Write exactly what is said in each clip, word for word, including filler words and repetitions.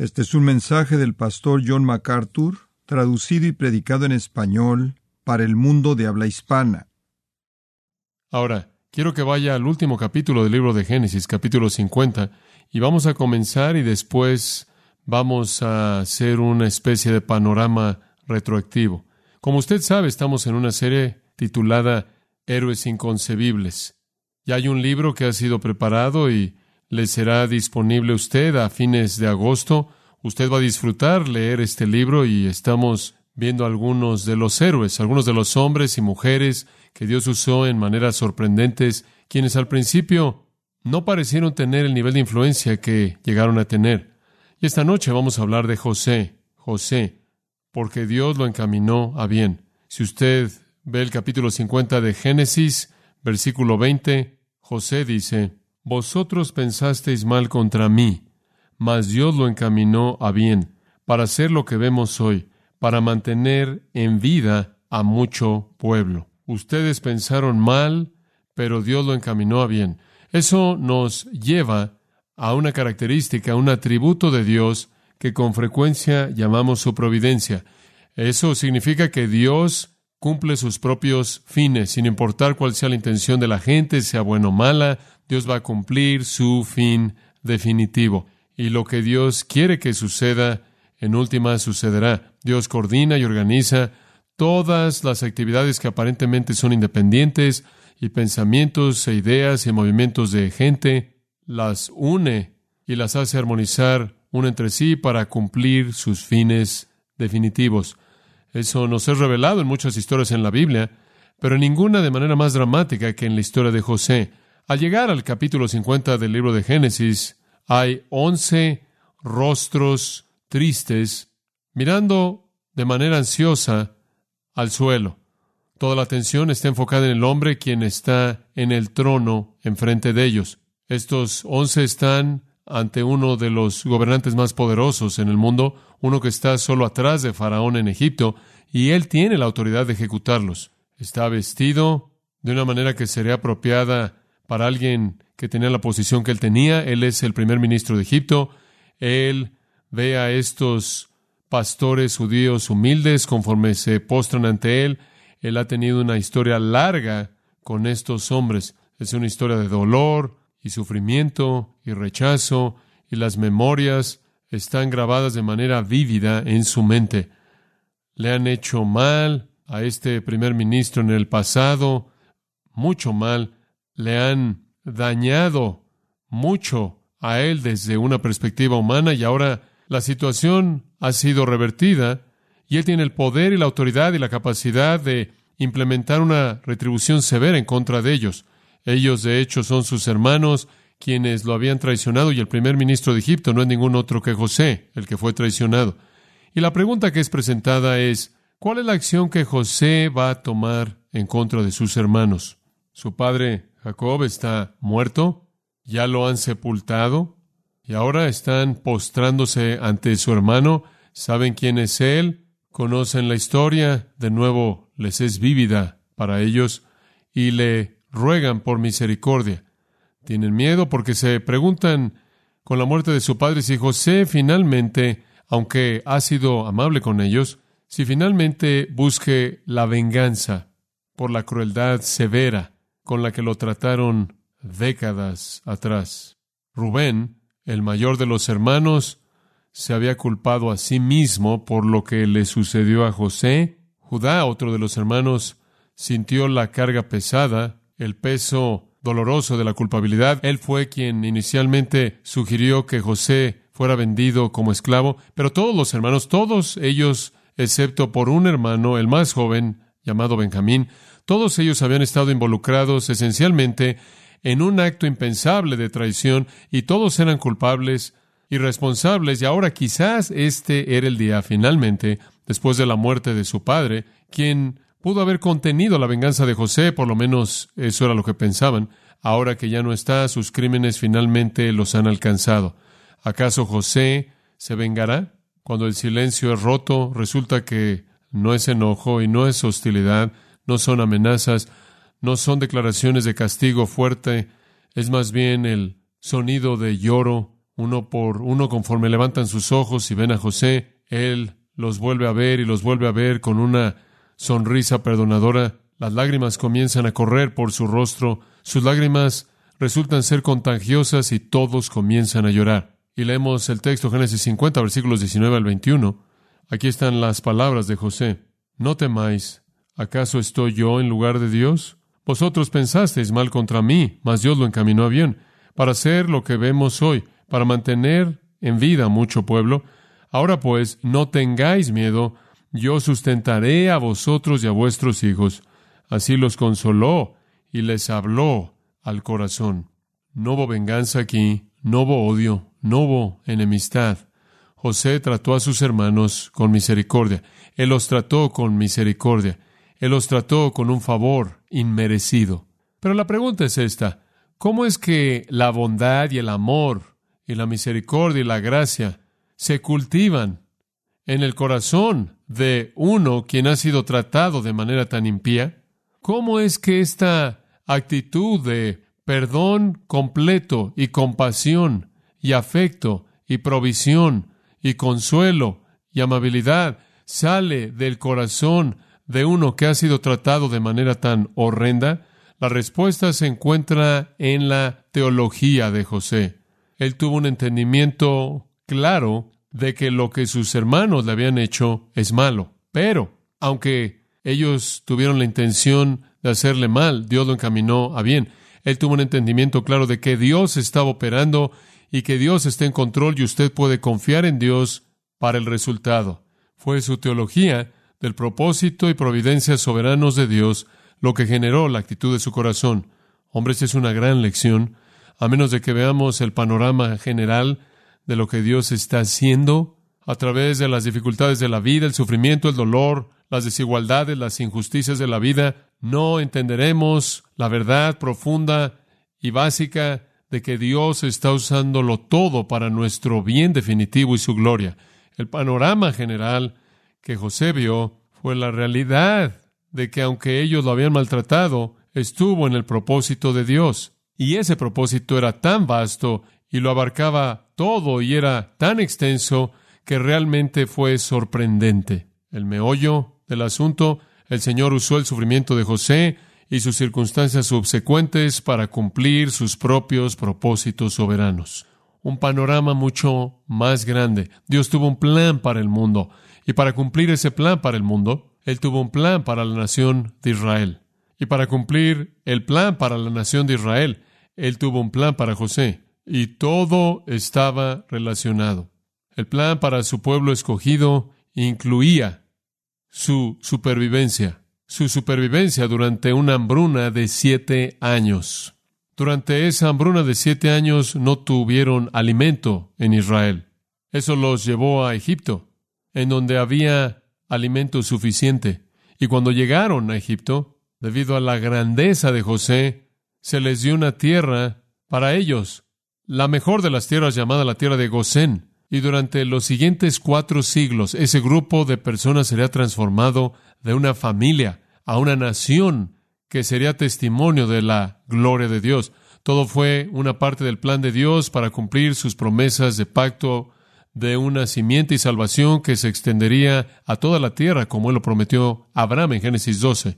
Este es un mensaje del pastor John MacArthur, traducido y predicado en español para el mundo de habla hispana. Ahora, quiero que vaya al último capítulo del libro de Génesis, capítulo cincuenta, y vamos a comenzar y después vamos a hacer una especie de panorama retroactivo. Como usted sabe, estamos en una serie titulada Héroes Inconcebibles. Ya hay un libro que ha sido preparado y le será disponible a usted a fines de agosto. Usted va a disfrutar leer este libro y estamos viendo algunos de los héroes, algunos de los hombres y mujeres que Dios usó en maneras sorprendentes, quienes al principio no parecieron tener el nivel de influencia que llegaron a tener. Y esta noche vamos a hablar de José, José, porque Dios lo encaminó a bien. Si usted ve el capítulo cincuenta de Génesis, versículo veinte, José dice: Vosotros pensasteis mal contra mí, mas Dios lo encaminó a bien, para hacer lo que vemos hoy, para mantener en vida a mucho pueblo. Ustedes pensaron mal, pero Dios lo encaminó a bien. Eso nos lleva a una característica, un atributo de Dios que con frecuencia llamamos su providencia. Eso significa que Dios cumple sus propios fines, sin importar cuál sea la intención de la gente, sea buena o mala. Dios va a cumplir su fin definitivo. Y lo que Dios quiere que suceda, en última sucederá. Dios coordina y organiza todas las actividades que aparentemente son independientes, y pensamientos e ideas y movimientos de gente, las une y las hace armonizar una entre sí para cumplir sus fines definitivos. Eso nos es revelado en muchas historias en la Biblia, pero en ninguna de manera más dramática que en la historia de José. Al llegar al capítulo cincuenta del libro de Génesis, hay once rostros tristes mirando de manera ansiosa al suelo. Toda la atención está enfocada en el hombre, quien está en el trono enfrente de ellos. Estos once están ante uno de los gobernantes más poderosos en el mundo, uno que está solo atrás de Faraón en Egipto, y él tiene la autoridad de ejecutarlos. Está vestido de una manera que sería apropiada para alguien que tenía la posición que él tenía. Él es el primer ministro de Egipto. Él ve a estos pastores judíos humildes conforme se postran ante él. Él ha tenido una historia larga con estos hombres. Es una historia de dolor y sufrimiento y rechazo, y las memorias están grabadas de manera vívida en su mente. Le han hecho mal a este primer ministro en el pasado, mucho mal. Le han dañado mucho a él desde una perspectiva humana, y ahora la situación ha sido revertida y él tiene el poder y la autoridad y la capacidad de implementar una retribución severa en contra de ellos. Ellos, de hecho, son sus hermanos quienes lo habían traicionado, y el primer ministro de Egipto no es ningún otro que José, el que fue traicionado. Y la pregunta que es presentada es: ¿cuál es la acción que José va a tomar en contra de sus hermanos? Su padre Jacob está muerto, ya lo han sepultado, y ahora están postrándose ante su hermano. Saben quién es él, conocen la historia, de nuevo les es vívida para ellos, y le ruegan por misericordia. Tienen miedo porque se preguntan con la muerte de su padre si José finalmente, aunque ha sido amable con ellos, si finalmente busque la venganza por la crueldad severa con la que lo trataron décadas atrás. Rubén, el mayor de los hermanos, se había culpado a sí mismo por lo que le sucedió a José. Judá, otro de los hermanos, sintió la carga pesada, el peso doloroso de la culpabilidad. Él fue quien inicialmente sugirió que José fuera vendido como esclavo, pero todos los hermanos, todos ellos, excepto por un hermano, el más joven, llamado Benjamín, todos ellos habían estado involucrados esencialmente en un acto impensable de traición, y todos eran culpables y responsables, y ahora quizás este era el día finalmente, después de la muerte de su padre, quien pudo haber contenido la venganza de José, por lo menos eso era lo que pensaban. Ahora que ya no está, sus crímenes finalmente los han alcanzado. ¿Acaso José se vengará? Cuando el silencio es roto, resulta que no es enojo y no es hostilidad, no son amenazas, no son declaraciones de castigo fuerte, es más bien el sonido de lloro uno por uno, conforme levantan sus ojos y ven a José, Él los vuelve a ver y los vuelve a ver con una sonrisa perdonadora. Las lágrimas comienzan a correr por su rostro, sus lágrimas resultan ser contagiosas y todos comienzan a llorar. Y leemos el texto, Génesis cincuenta, versículos diecinueve al veintiuno. Aquí están las palabras de José. No temáis, ¿acaso estoy yo en lugar de Dios? Vosotros pensasteis mal contra mí, mas Dios lo encaminó a bien, para hacer lo que vemos hoy, para mantener en vida mucho pueblo. Ahora pues, no tengáis miedo, yo sustentaré a vosotros y a vuestros hijos. Así los consoló y les habló al corazón. No hubo venganza aquí, no hubo odio, no hubo enemistad. José trató a sus hermanos con misericordia. Él los trató con misericordia. Él los trató con un favor inmerecido. Pero la pregunta es esta: ¿cómo es que la bondad y el amor y la misericordia y la gracia se cultivan en el corazón de uno quien ha sido tratado de manera tan impía? ¿Cómo es que esta actitud de perdón completo y compasión y afecto y provisión y consuelo y amabilidad sale del corazón de uno que ha sido tratado de manera tan horrenda? La respuesta se encuentra en la teología de José. Él tuvo un entendimiento claro de que lo que sus hermanos le habían hecho es malo. Pero, aunque ellos tuvieron la intención de hacerle mal, Dios lo encaminó a bien. Él tuvo un entendimiento claro de que Dios estaba operando y que Dios está en control y usted puede confiar en Dios para el resultado. Fue su teología del propósito y providencia soberanos de Dios lo que generó la actitud de su corazón. Hombres, es una gran lección, a menos de que veamos el panorama general de lo que Dios está haciendo a través de las dificultades de la vida, el sufrimiento, el dolor, las desigualdades, las injusticias de la vida. No entenderemos la verdad profunda y básica de que Dios está usándolo todo para nuestro bien definitivo y su gloria. El panorama general que José vio fue la realidad de que aunque ellos lo habían maltratado, estuvo en el propósito de Dios. Y ese propósito era tan vasto y lo abarcaba todo y era tan extenso que realmente fue sorprendente. El meollo del asunto: el Señor usó el sufrimiento de José y sus circunstancias subsecuentes para cumplir sus propios propósitos soberanos. Un panorama mucho más grande. Dios tuvo un plan para el mundo, y para cumplir ese plan para el mundo, Él tuvo un plan para la nación de Israel. Y para cumplir el plan para la nación de Israel, Él tuvo un plan para José. Y todo estaba relacionado. El plan para su pueblo escogido incluía su supervivencia. Su supervivencia durante una hambruna de siete años. Durante esa hambruna de siete años no tuvieron alimento en Israel. Eso los llevó a Egipto, en donde había alimento suficiente. Y cuando llegaron a Egipto, debido a la grandeza de José, se les dio una tierra para ellos, la mejor de las tierras, llamada la tierra de Gosén. Y durante los siguientes cuatro siglos, ese grupo de personas sería transformado de una familia a una nación que sería testimonio de la gloria de Dios. Todo fue una parte del plan de Dios para cumplir sus promesas de pacto de una simiente y salvación que se extendería a toda la tierra, como Él lo prometió a Abraham en Génesis doce.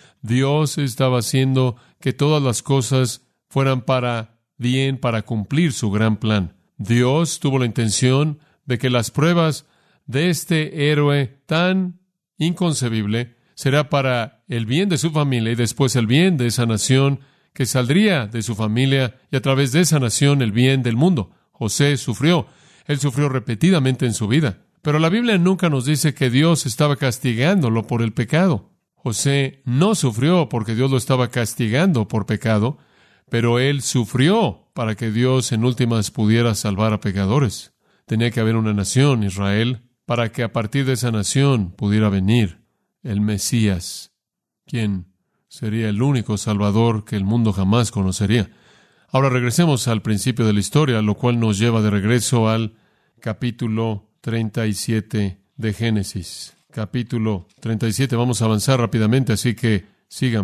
Dios estaba haciendo que todas las cosas fueran para bien, para cumplir su gran plan. Dios tuvo la intención de que las pruebas de este héroe tan inconcebible será para el bien de su familia y después el bien de esa nación que saldría de su familia y a través de esa nación el bien del mundo. José sufrió. Él sufrió repetidamente en su vida. Pero la Biblia nunca nos dice que Dios estaba castigándolo por el pecado. José no sufrió porque Dios lo estaba castigando por pecado, pero él sufrió para que Dios en últimas pudiera salvar a pecadores. Tenía que haber una nación, Israel, para que a partir de esa nación pudiera venir el Mesías, quien sería el único Salvador que el mundo jamás conocería. Ahora regresemos al principio de la historia, lo cual nos lleva de regreso al capítulo treinta y siete de Génesis. Capítulo treinta y siete, vamos a avanzar rápidamente, así que sígame.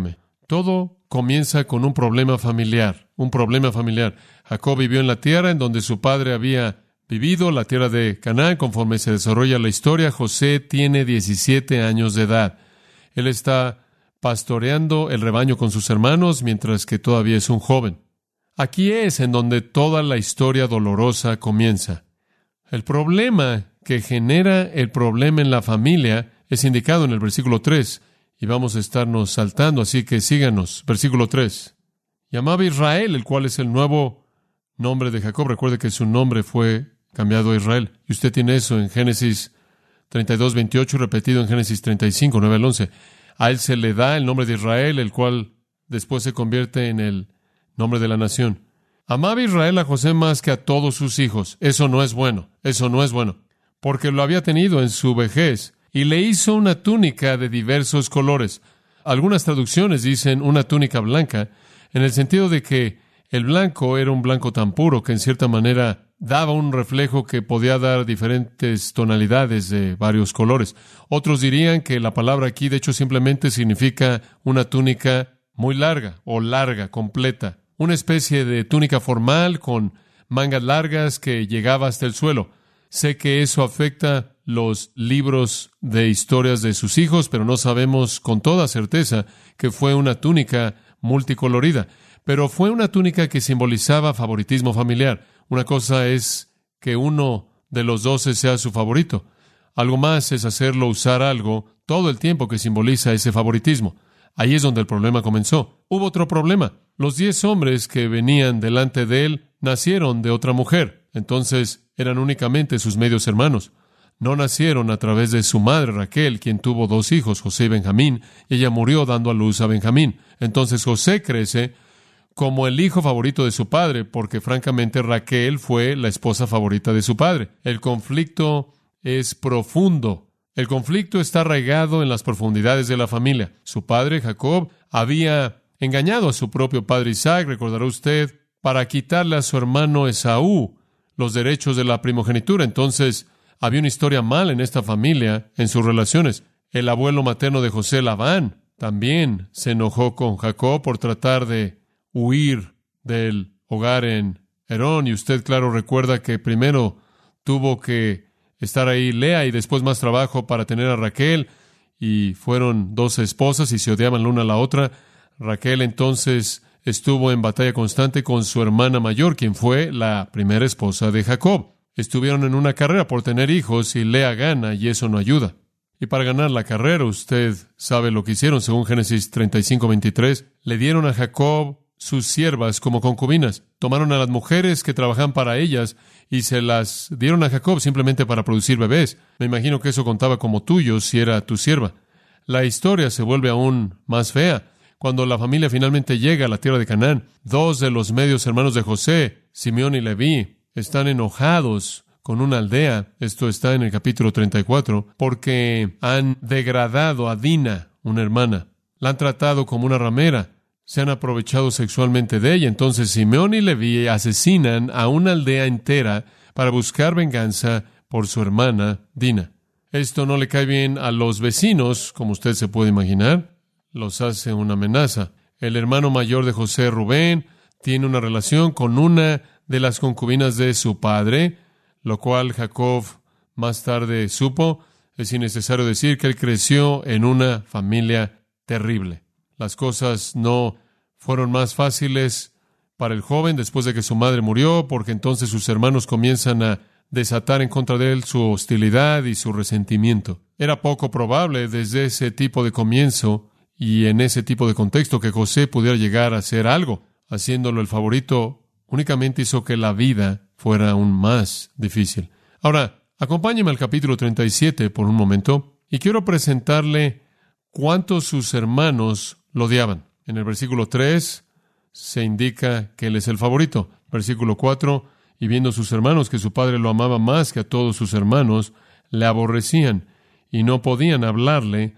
Todo comienza con un problema familiar, un problema familiar. Jacob vivió en la tierra en donde su padre había vivido, la tierra de Canaán. Conforme se desarrolla la historia, José tiene diecisiete años de edad. Él está pastoreando el rebaño con sus hermanos mientras que todavía es un joven. Aquí es en donde toda la historia dolorosa comienza. El problema que genera el problema en la familia es indicado en el versículo tres, y vamos a estarnos saltando, así que síganos. Versículo tres. Llamaba Israel, el cual es el nuevo nombre de Jacob. Recuerde que su nombre fue cambiado a Israel. Y usted tiene eso en Génesis treinta y dos, veintiocho, repetido en Génesis treinta y cinco, nueve al once. A él se le da el nombre de Israel, el cual después se convierte en el nombre de la nación. Amaba Israel a José más que a todos sus hijos. Eso no es bueno, eso no es bueno, porque lo había tenido en su vejez, y le hizo una túnica de diversos colores. Algunas traducciones dicen una túnica blanca, en el sentido de que el blanco era un blanco tan puro que en cierta manera daba un reflejo que podía dar diferentes tonalidades de varios colores. Otros dirían que la palabra aquí, de hecho, simplemente significa una túnica muy larga o larga, completa. Una especie de túnica formal con mangas largas que llegaba hasta el suelo. Sé que eso afecta los libros de historias de sus hijos, pero no sabemos con toda certeza que fue una túnica multicolorida. Pero fue una túnica que simbolizaba favoritismo familiar. Una cosa es que uno de los doce sea su favorito. Algo más es hacerlo usar algo todo el tiempo que simboliza ese favoritismo. Ahí es donde el problema comenzó. Hubo otro problema. Los diez hombres que venían delante de él nacieron de otra mujer. Entonces eran únicamente sus medios hermanos. No nacieron a través de su madre Raquel, quien tuvo dos hijos, José y Benjamín, y ella murió dando a luz a Benjamín. Entonces José crece como el hijo favorito de su padre, porque francamente Raquel fue la esposa favorita de su padre. El conflicto es profundo. El conflicto está arraigado en las profundidades de la familia. Su padre, Jacob, había engañado a su propio padre Isaac, recordará usted, para quitarle a su hermano Esaú los derechos de la primogenitura. Entonces, había una historia mal en esta familia, en sus relaciones. El abuelo materno de José, Labán, también se enojó con Jacob por tratar de huir del hogar en Herón. Y usted, claro, recuerda que primero tuvo que estar ahí Lea y después más trabajo para tener a Raquel. Y fueron dos esposas y se odiaban la una a la otra. Raquel entonces estuvo en batalla constante con su hermana mayor, quien fue la primera esposa de Jacob. Estuvieron en una carrera por tener hijos y Lea gana y eso no ayuda. Y para ganar la carrera, usted sabe lo que hicieron, según Génesis treinta y cinco, veintitrés. Le dieron a Jacob sus siervas como concubinas. Tomaron a las mujeres que trabajaban para ellas y se las dieron a Jacob simplemente para producir bebés. Me imagino que eso contaba como tuyo si era tu sierva. La historia se vuelve aún más fea. Cuando la familia finalmente llega a la tierra de Canaán, dos de los medios hermanos de José, Simeón y Leví, están enojados con una aldea. Esto está en el capítulo treinta y cuatro, porque han degradado a Dina, una hermana. La han tratado como una ramera. Se han aprovechado sexualmente de ella. Entonces Simeón y Leví asesinan a una aldea entera para buscar venganza por su hermana Dina. Esto no le cae bien a los vecinos, como usted se puede imaginar. Los hace una amenaza. El hermano mayor de José, Rubén, tiene una relación con una de las concubinas de su padre, lo cual Jacob más tarde supo. Es innecesario decir que él creció en una familia terrible. Las cosas no fueron más fáciles para el joven después de que su madre murió, porque entonces sus hermanos comienzan a desatar en contra de él su hostilidad y su resentimiento. Era poco probable desde ese tipo de comienzo y en ese tipo de contexto que José pudiera llegar a hacer algo. Haciéndolo el favorito únicamente hizo que la vida fuera aún más difícil. Ahora, acompáñeme al capítulo treinta y siete por un momento y quiero presentarle cuántos sus hermanos lo odiaban. En el versículo tres se indica que él es el favorito. Versículo cuatro, y viendo sus hermanos que su padre lo amaba más que a todos sus hermanos, le aborrecían y no podían hablarle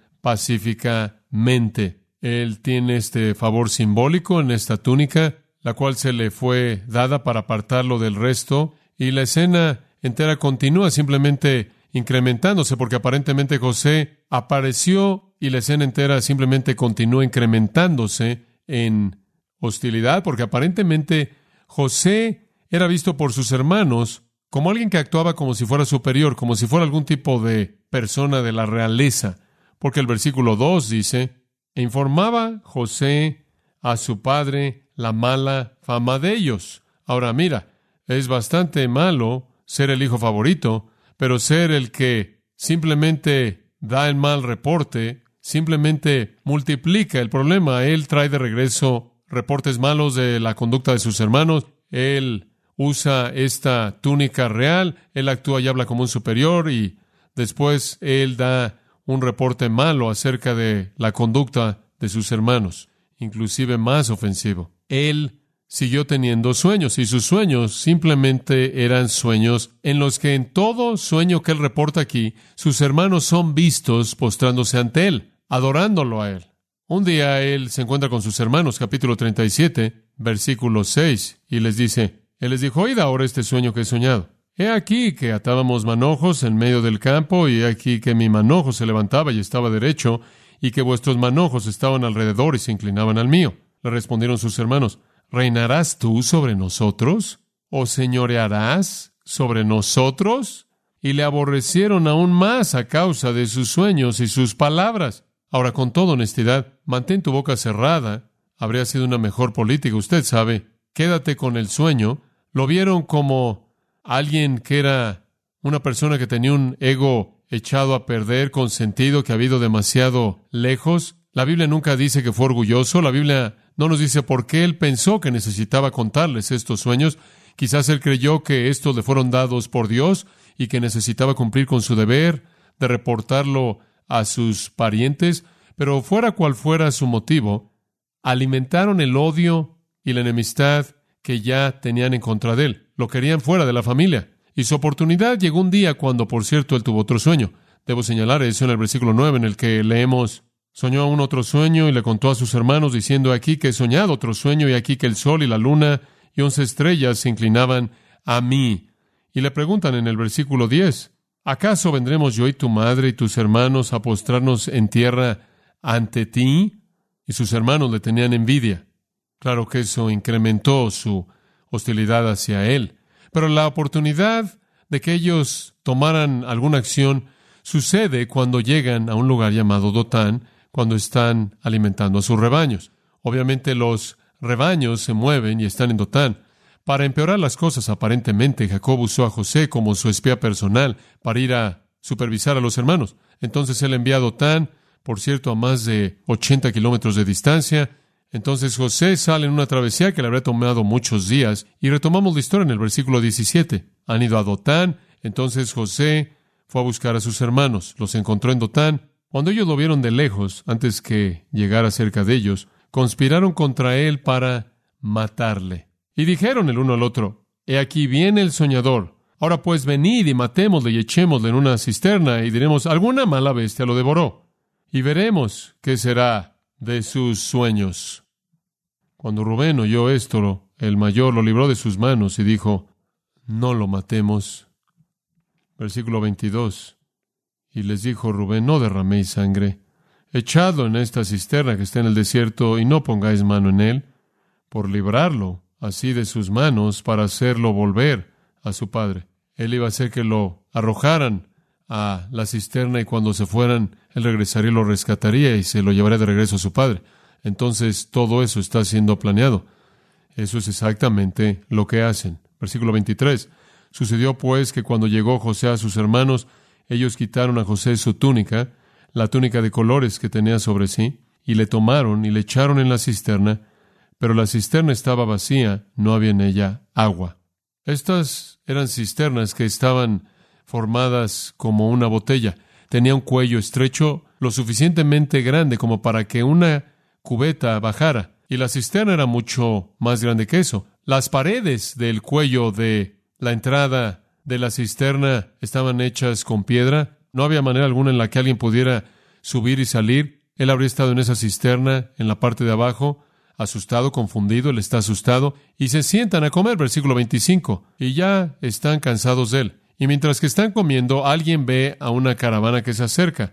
pacíficamente. Él tiene este favor simbólico en esta túnica, la cual se le fue dada para apartarlo del resto, y la escena entera continúa simplemente incrementándose, porque aparentemente José apareció y la escena entera simplemente continúa incrementándose en hostilidad, porque aparentemente José era visto por sus hermanos como alguien que actuaba como si fuera superior, como si fuera algún tipo de persona de la realeza, porque el versículo dos dice, e informaba José a su padre la mala fama de ellos. Ahora mira, es bastante malo ser el hijo favorito, pero ser el que simplemente da el mal reporte, simplemente multiplica el problema. Él trae de regreso reportes malos de la conducta de sus hermanos. Él usa esta túnica real, él actúa y habla como un superior, y después él da un reporte malo acerca de la conducta de sus hermanos, inclusive más ofensivo. Él siguió teniendo sueños, y sus sueños simplemente eran sueños en los que en todo sueño que él reporta aquí, sus hermanos son vistos postrándose ante él, adorándolo a él. Un día él se encuentra con sus hermanos, capítulo treinta y siete, versículo seis, y les dice, él les dijo, oíd ahora este sueño que he soñado. He aquí que atábamos manojos en medio del campo, y he aquí que mi manojo se levantaba y estaba derecho, y que vuestros manojos estaban alrededor y se inclinaban al mío. Le respondieron sus hermanos, ¿reinarás tú sobre nosotros? ¿O señorearás sobre nosotros? Y le aborrecieron aún más a causa de sus sueños y sus palabras. Ahora, con toda honestidad, mantén tu boca cerrada. Habría sido una mejor política, usted sabe. Quédate con el sueño. Lo vieron como alguien que era una persona que tenía un ego echado a perder, con sentido que ha ido demasiado lejos. La Biblia nunca dice que fue orgulloso. La Biblia no nos dice por qué él pensó que necesitaba contarles estos sueños. Quizás él creyó que estos le fueron dados por Dios y que necesitaba cumplir con su deber de reportarlo a sus parientes. Pero fuera cual fuera su motivo, alimentaron el odio y la enemistad que ya tenían en contra de él. Lo querían fuera de la familia. Y su oportunidad llegó un día cuando, por cierto, él tuvo otro sueño. Debo señalar eso en el versículo nueve, en el que leemos, soñó aún otro sueño y le contó a sus hermanos, diciendo, aquí que he soñado otro sueño, y aquí que el sol y la luna y once estrellas se inclinaban a mí. Y le preguntan en el versículo diez, ¿acaso vendremos yo y tu madre y tus hermanos a postrarnos en tierra ante ti? Y sus hermanos le tenían envidia. Claro que eso incrementó su hostilidad hacia él. Pero la oportunidad de que ellos tomaran alguna acción sucede cuando llegan a un lugar llamado Dotán, cuando están alimentando a sus rebaños. Obviamente los rebaños se mueven y están en Dotán. Para empeorar las cosas, aparentemente, Jacob usó a José como su espía personal para ir a supervisar a los hermanos. Entonces él envía a Dotán, por cierto, a más de ochenta kilómetros de distancia. Entonces José sale en una travesía que le habría tomado muchos días, y retomamos la historia en el versículo diecisiete. Han ido a Dotán, entonces José fue a buscar a sus hermanos, los encontró en Dotán. Cuando ellos lo vieron de lejos, antes que llegara cerca de ellos, conspiraron contra él para matarle. Y dijeron el uno al otro, he aquí viene el soñador. Ahora pues venid y matémosle y echémosle en una cisterna, y diremos, alguna mala bestia lo devoró. Y veremos qué será de sus sueños. Cuando Rubén oyó esto, el mayor lo libró de sus manos y dijo, no lo matemos. Versículo veintidós. Y les dijo Rubén, no derraméis sangre, echadlo en esta cisterna que está en el desierto y no pongáis mano en él, por librarlo así de sus manos para hacerlo volver a su padre. Él iba a hacer que lo arrojaran a la cisterna, y cuando se fueran, él regresaría y lo rescataría y se lo llevaría de regreso a su padre. Entonces todo eso está siendo planeado. Eso es exactamente lo que hacen. Versículo veintitrés. Sucedió pues que cuando llegó José a sus hermanos, ellos quitaron a José su túnica, la túnica de colores que tenía sobre sí, y le tomaron y le echaron en la cisterna, pero la cisterna estaba vacía, no había en ella agua. Estas eran cisternas que estaban formadas como una botella. Tenía un cuello estrecho, lo suficientemente grande como para que una cubeta bajara, y la cisterna era mucho más grande que eso. Las paredes del cuello de la entrada de la cisterna estaban hechas con piedra. No había manera alguna en la que alguien pudiera subir y salir. Él habría estado en esa cisterna, en la parte de abajo, asustado, confundido. Él está asustado, y se sientan a comer, versículo veinticinco, y ya están cansados de él. Y mientras que están comiendo, alguien ve a una caravana que se acerca.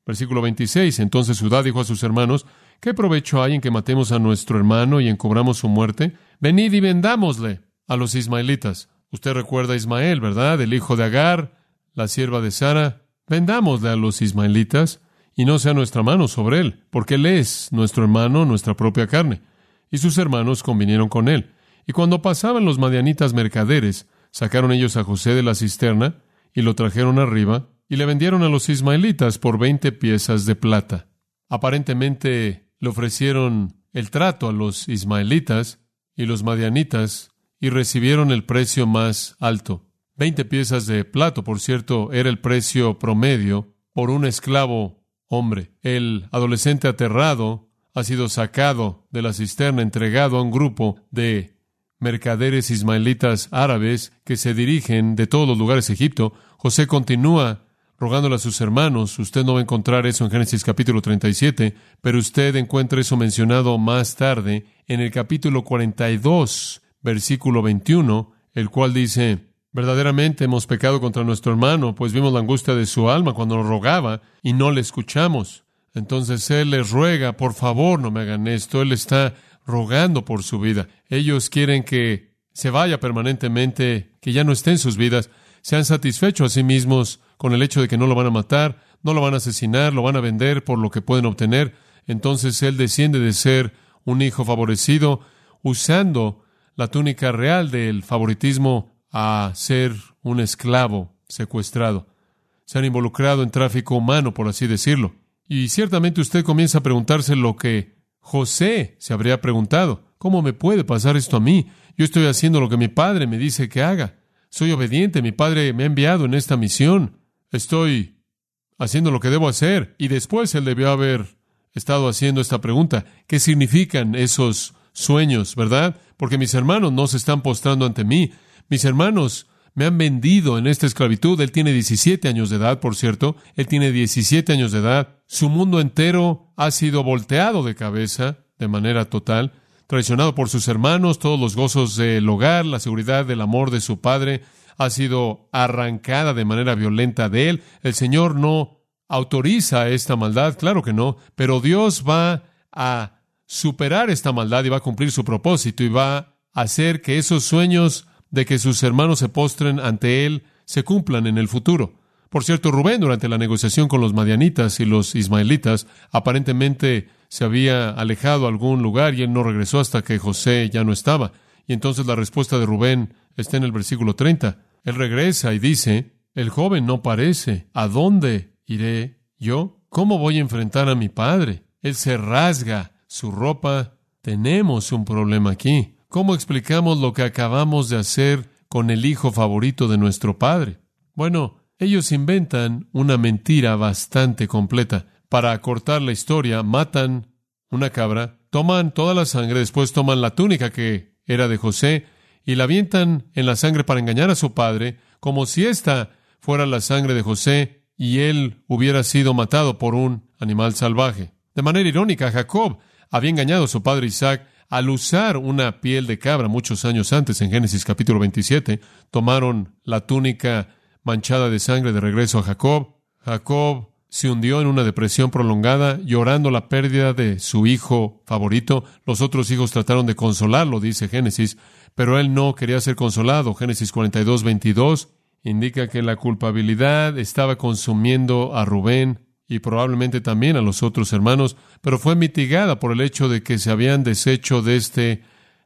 Versículo veintiséis. Entonces Judá dijo a sus hermanos: ¿qué provecho hay en que matemos a nuestro hermano y encubramos su muerte? Venid y vendámosle a los ismaelitas. Usted recuerda a Ismael, ¿verdad? El hijo de Agar, la sierva de Sara. Vendámosle a los ismaelitas y no sea nuestra mano sobre él, porque él es nuestro hermano, nuestra propia carne. Y sus hermanos convinieron con él. Y cuando pasaban los madianitas mercaderes, sacaron ellos a José de la cisterna y lo trajeron arriba y le vendieron a los ismaelitas por veinte piezas de plata. Aparentemente le ofrecieron el trato a los ismaelitas y los madianitas y recibieron el precio más alto. Veinte piezas de plata, por cierto, era el precio promedio por un esclavo hombre. El adolescente aterrado ha sido sacado de la cisterna, entregado a un grupo de mercaderes ismaelitas árabes que se dirigen de todos los lugares de Egipto. José continúa rogándole a sus hermanos. Usted no va a encontrar eso en Génesis capítulo treinta y siete, pero usted encuentra eso mencionado más tarde en el capítulo cuarenta y dos, versículo veintiuno, el cual dice: verdaderamente hemos pecado contra nuestro hermano, pues vimos la angustia de su alma cuando nos rogaba y no le escuchamos. Entonces él les ruega: por favor, no me hagan esto. Él está rogando por su vida. Ellos quieren que se vaya permanentemente, que ya no esté en sus vidas. Se han satisfecho a sí mismos con el hecho de que no lo van a matar, no lo van a asesinar, lo van a vender por lo que pueden obtener. Entonces él desciende de ser un hijo favorecido, usando la túnica real del favoritismo, a ser un esclavo secuestrado. Se han involucrado en tráfico humano, por así decirlo. Y ciertamente usted comienza a preguntarse lo que José se habría preguntado: ¿cómo me puede pasar esto a mí? Yo estoy haciendo lo que mi padre me dice que haga. Soy obediente, mi padre me ha enviado en esta misión. Estoy haciendo lo que debo hacer. Y después él debió haber estado haciendo esta pregunta: ¿qué significan esos sueños, verdad? Porque mis hermanos no se están postrando ante mí. Mis hermanos me han vendido en esta esclavitud. Él tiene diecisiete años de edad, por cierto. Él tiene diecisiete años de edad. Su mundo entero ha sido volteado de cabeza de manera total, traicionado por sus hermanos. Todos los gozos del hogar, la seguridad del amor de su padre, ha sido arrancada de manera violenta de él. El Señor no autoriza esta maldad, claro que no, pero Dios va a superar esta maldad y va a cumplir su propósito y va a hacer que esos sueños de que sus hermanos se postren ante él se cumplan en el futuro. Por cierto, Rubén, durante la negociación con los madianitas y los ismaelitas, aparentemente se había alejado a algún lugar y él no regresó hasta que José ya no estaba. Y entonces la respuesta de Rubén está en el versículo treinta. Él regresa y dice: el joven no parece. ¿A dónde iré yo? ¿Cómo voy a enfrentar a mi padre? Él se rasga su ropa. Tenemos un problema aquí. ¿Cómo explicamos lo que acabamos de hacer con el hijo favorito de nuestro padre? Bueno, ellos inventan una mentira bastante completa. Para acortar la historia, matan una cabra, toman toda la sangre, después toman la túnica que era de José y la avientan en la sangre para engañar a su padre, como si esta fuera la sangre de José y él hubiera sido matado por un animal salvaje. De manera irónica, Jacob había engañado a su padre Isaac al usar una piel de cabra muchos años antes. En Génesis capítulo veintisiete, tomaron la túnica manchada de sangre de regreso a Jacob. Jacob se hundió en una depresión prolongada, llorando la pérdida de su hijo favorito. Los otros hijos trataron de consolarlo, dice Génesis, pero él no quería ser consolado. Génesis cuarenta y dos, veintidós indica que la culpabilidad estaba consumiendo a Rubén y probablemente también a los otros hermanos, pero fue mitigada por el hecho de que se habían deshecho de este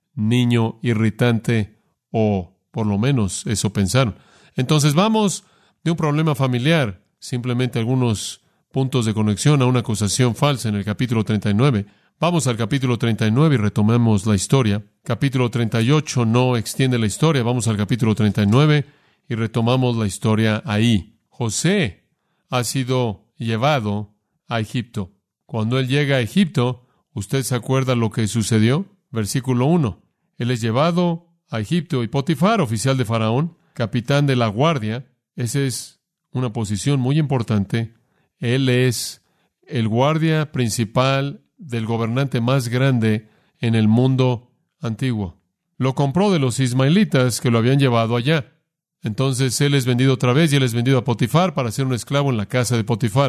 niño irritante, o por lo menos eso pensaron. Entonces vamos de un problema familiar, simplemente algunos puntos de conexión, a una acusación falsa en el capítulo treinta y nueve. Vamos al capítulo treinta y nueve y retomemos la historia. Capítulo treinta y ocho no extiende la historia. Vamos al capítulo treinta y nueve y retomamos la historia ahí. José ha sido llevado a Egipto. Cuando él llega a Egipto, ¿usted se acuerda lo que sucedió? Versículo uno. Él es llevado a Egipto y Potifar, oficial de Faraón, capitán de la guardia. Esa es una posición muy importante. Él es el guardia principal del gobernante más grande en el mundo antiguo. Lo compró de los ismaelitas que lo habían llevado allá. Entonces él es vendido otra vez y él es vendido a Potifar para ser un esclavo en la casa de Potifar.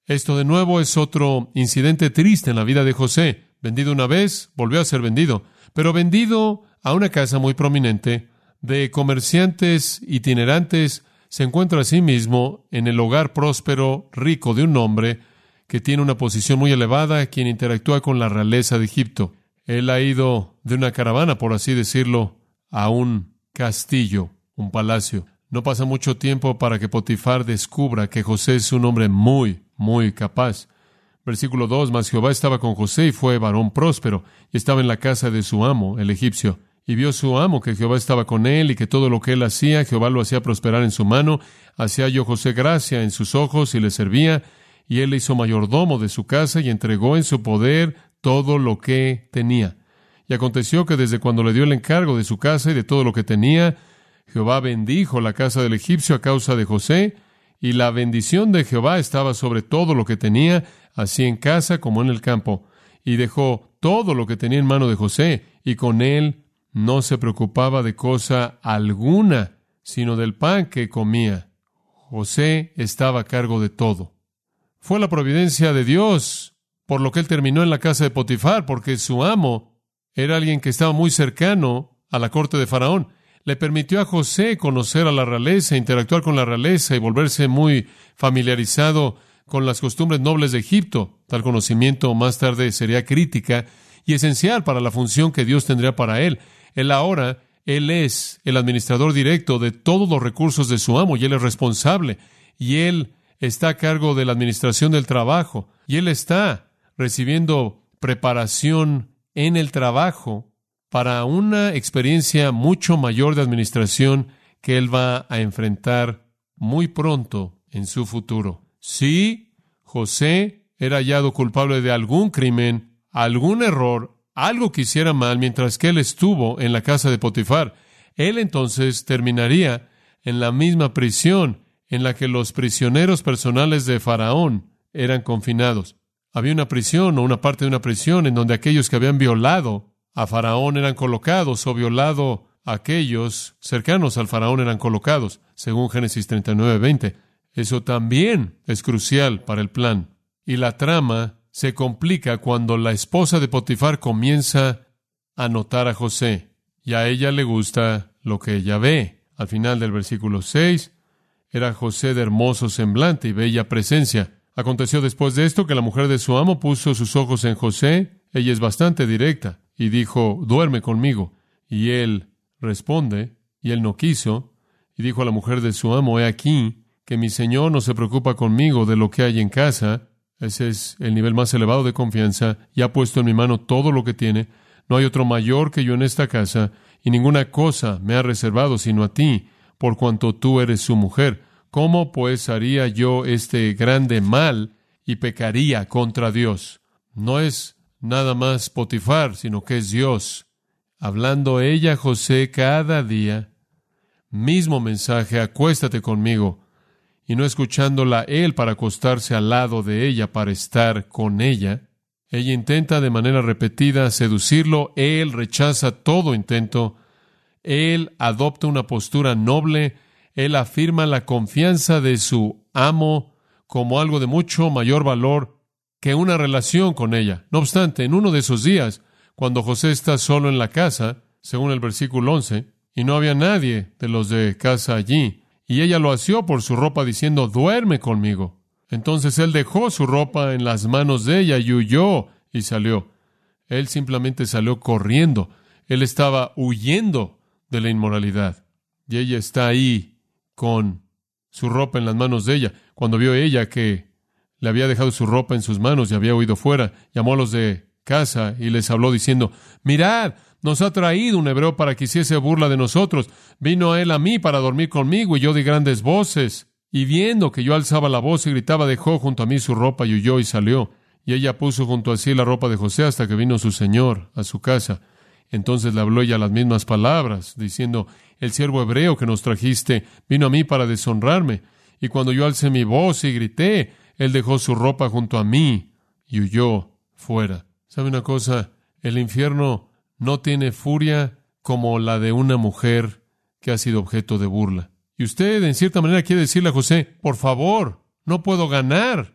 Esto de nuevo es otro incidente triste en la vida de José. Vendido una vez, volvió a ser vendido, pero vendido a una casa muy prominente de comerciantes itinerantes, se encuentra a sí mismo en el hogar próspero, rico de un hombre que tiene una posición muy elevada, quien interactúa con la realeza de Egipto. Él ha ido de una caravana, por así decirlo, a un castillo, un palacio. No pasa mucho tiempo para que Potifar descubra que José es un hombre muy, muy capaz. Versículo dos, mas Jehová estaba con José y fue varón próspero, y estaba en la casa de su amo, el egipcio. Y vio su amo que Jehová estaba con él, y que todo lo que él hacía, Jehová lo hacía prosperar en su mano. Hacía halló José gracia en sus ojos, y le servía, y él le hizo mayordomo de su casa, y entregó en su poder todo lo que tenía. Y aconteció que desde cuando le dio el encargo de su casa y de todo lo que tenía, Jehová bendijo la casa del egipcio a causa de José, y la bendición de Jehová estaba sobre todo lo que tenía, así en casa como en el campo. Y dejó todo lo que tenía en mano de José, y con él no se preocupaba de cosa alguna, sino del pan que comía. José estaba a cargo de todo. Fue la providencia de Dios, por lo que él terminó en la casa de Potifar, porque su amo era alguien que estaba muy cercano a la corte de Faraón. Le permitió a José conocer a la realeza, interactuar con la realeza y volverse muy familiarizado con las costumbres nobles de Egipto. Tal conocimiento más tarde sería crítica y esencial para la función que Dios tendría para él. Él ahora, él es el administrador directo de todos los recursos de su amo, y él es responsable, y él está a cargo de la administración del trabajo, y él está recibiendo preparación en el trabajo para una experiencia mucho mayor de administración que él va a enfrentar muy pronto en su futuro. Sí, José era hallado culpable de algún crimen, algún error, algo que hiciera mal mientras que él estuvo en la casa de Potifar. Él entonces terminaría en la misma prisión en la que los prisioneros personales de Faraón eran confinados. Había una prisión o una parte de una prisión en donde aquellos que habían violado a Faraón eran colocados, o violado a aquellos cercanos al Faraón eran colocados, según Génesis treinta y nueve veinte. Eso también es crucial para el plan. Y la trama se complica cuando la esposa de Potifar comienza a notar a José, y a ella le gusta lo que ella ve. Al final del versículo seis, era José de hermoso semblante y bella presencia. Aconteció después de esto que la mujer de su amo puso sus ojos en José. Ella es bastante directa, y dijo, duerme conmigo. Y él responde, y él no quiso, y dijo a la mujer de su amo, he aquí que mi señor no se preocupa conmigo de lo que hay en casa. Ese es el nivel más elevado de confianza, y ha puesto en mi mano todo lo que tiene. No hay otro mayor que yo en esta casa, y ninguna cosa me ha reservado sino a ti, por cuanto tú eres su mujer. ¿Cómo pues haría yo este grande mal y pecaría contra Dios? No es nada más Potifar, sino que es Dios, hablando ella a José cada día, mismo mensaje, acuéstate conmigo, y no escuchándola él para acostarse al lado de ella para estar con ella. Ella intenta de manera repetida seducirlo, él rechaza todo intento, él adopta una postura noble, él afirma la confianza de su amo como algo de mucho mayor valor que una relación con ella. No obstante, en uno de esos días, cuando José está solo en la casa, según el versículo once, y no había nadie de los de casa allí, y ella lo asió por su ropa diciendo, duerme conmigo. Entonces él dejó su ropa en las manos de ella y huyó y salió. Él simplemente salió corriendo. Él estaba huyendo de la inmoralidad. Y ella está ahí con su ropa en las manos de ella. Cuando vio ella que le había dejado su ropa en sus manos y había huido fuera, llamó a los de casa y les habló diciendo, mirad, nos ha traído un hebreo para que hiciese burla de nosotros. Vino a él a mí para dormir conmigo, y yo di grandes voces. Y viendo que yo alzaba la voz y gritaba, dejó junto a mí su ropa y huyó y salió. Y ella puso junto a sí la ropa de José hasta que vino su señor a su casa. Entonces le habló ella las mismas palabras, diciendo, el siervo hebreo que nos trajiste vino a mí para deshonrarme. Y cuando yo alcé mi voz y grité, él dejó su ropa junto a mí y huyó fuera. ¿Sabe una cosa? El infierno no tiene furia como la de una mujer que ha sido objeto de burla. Y usted, en cierta manera, quiere decirle a José, por favor, no puedo ganar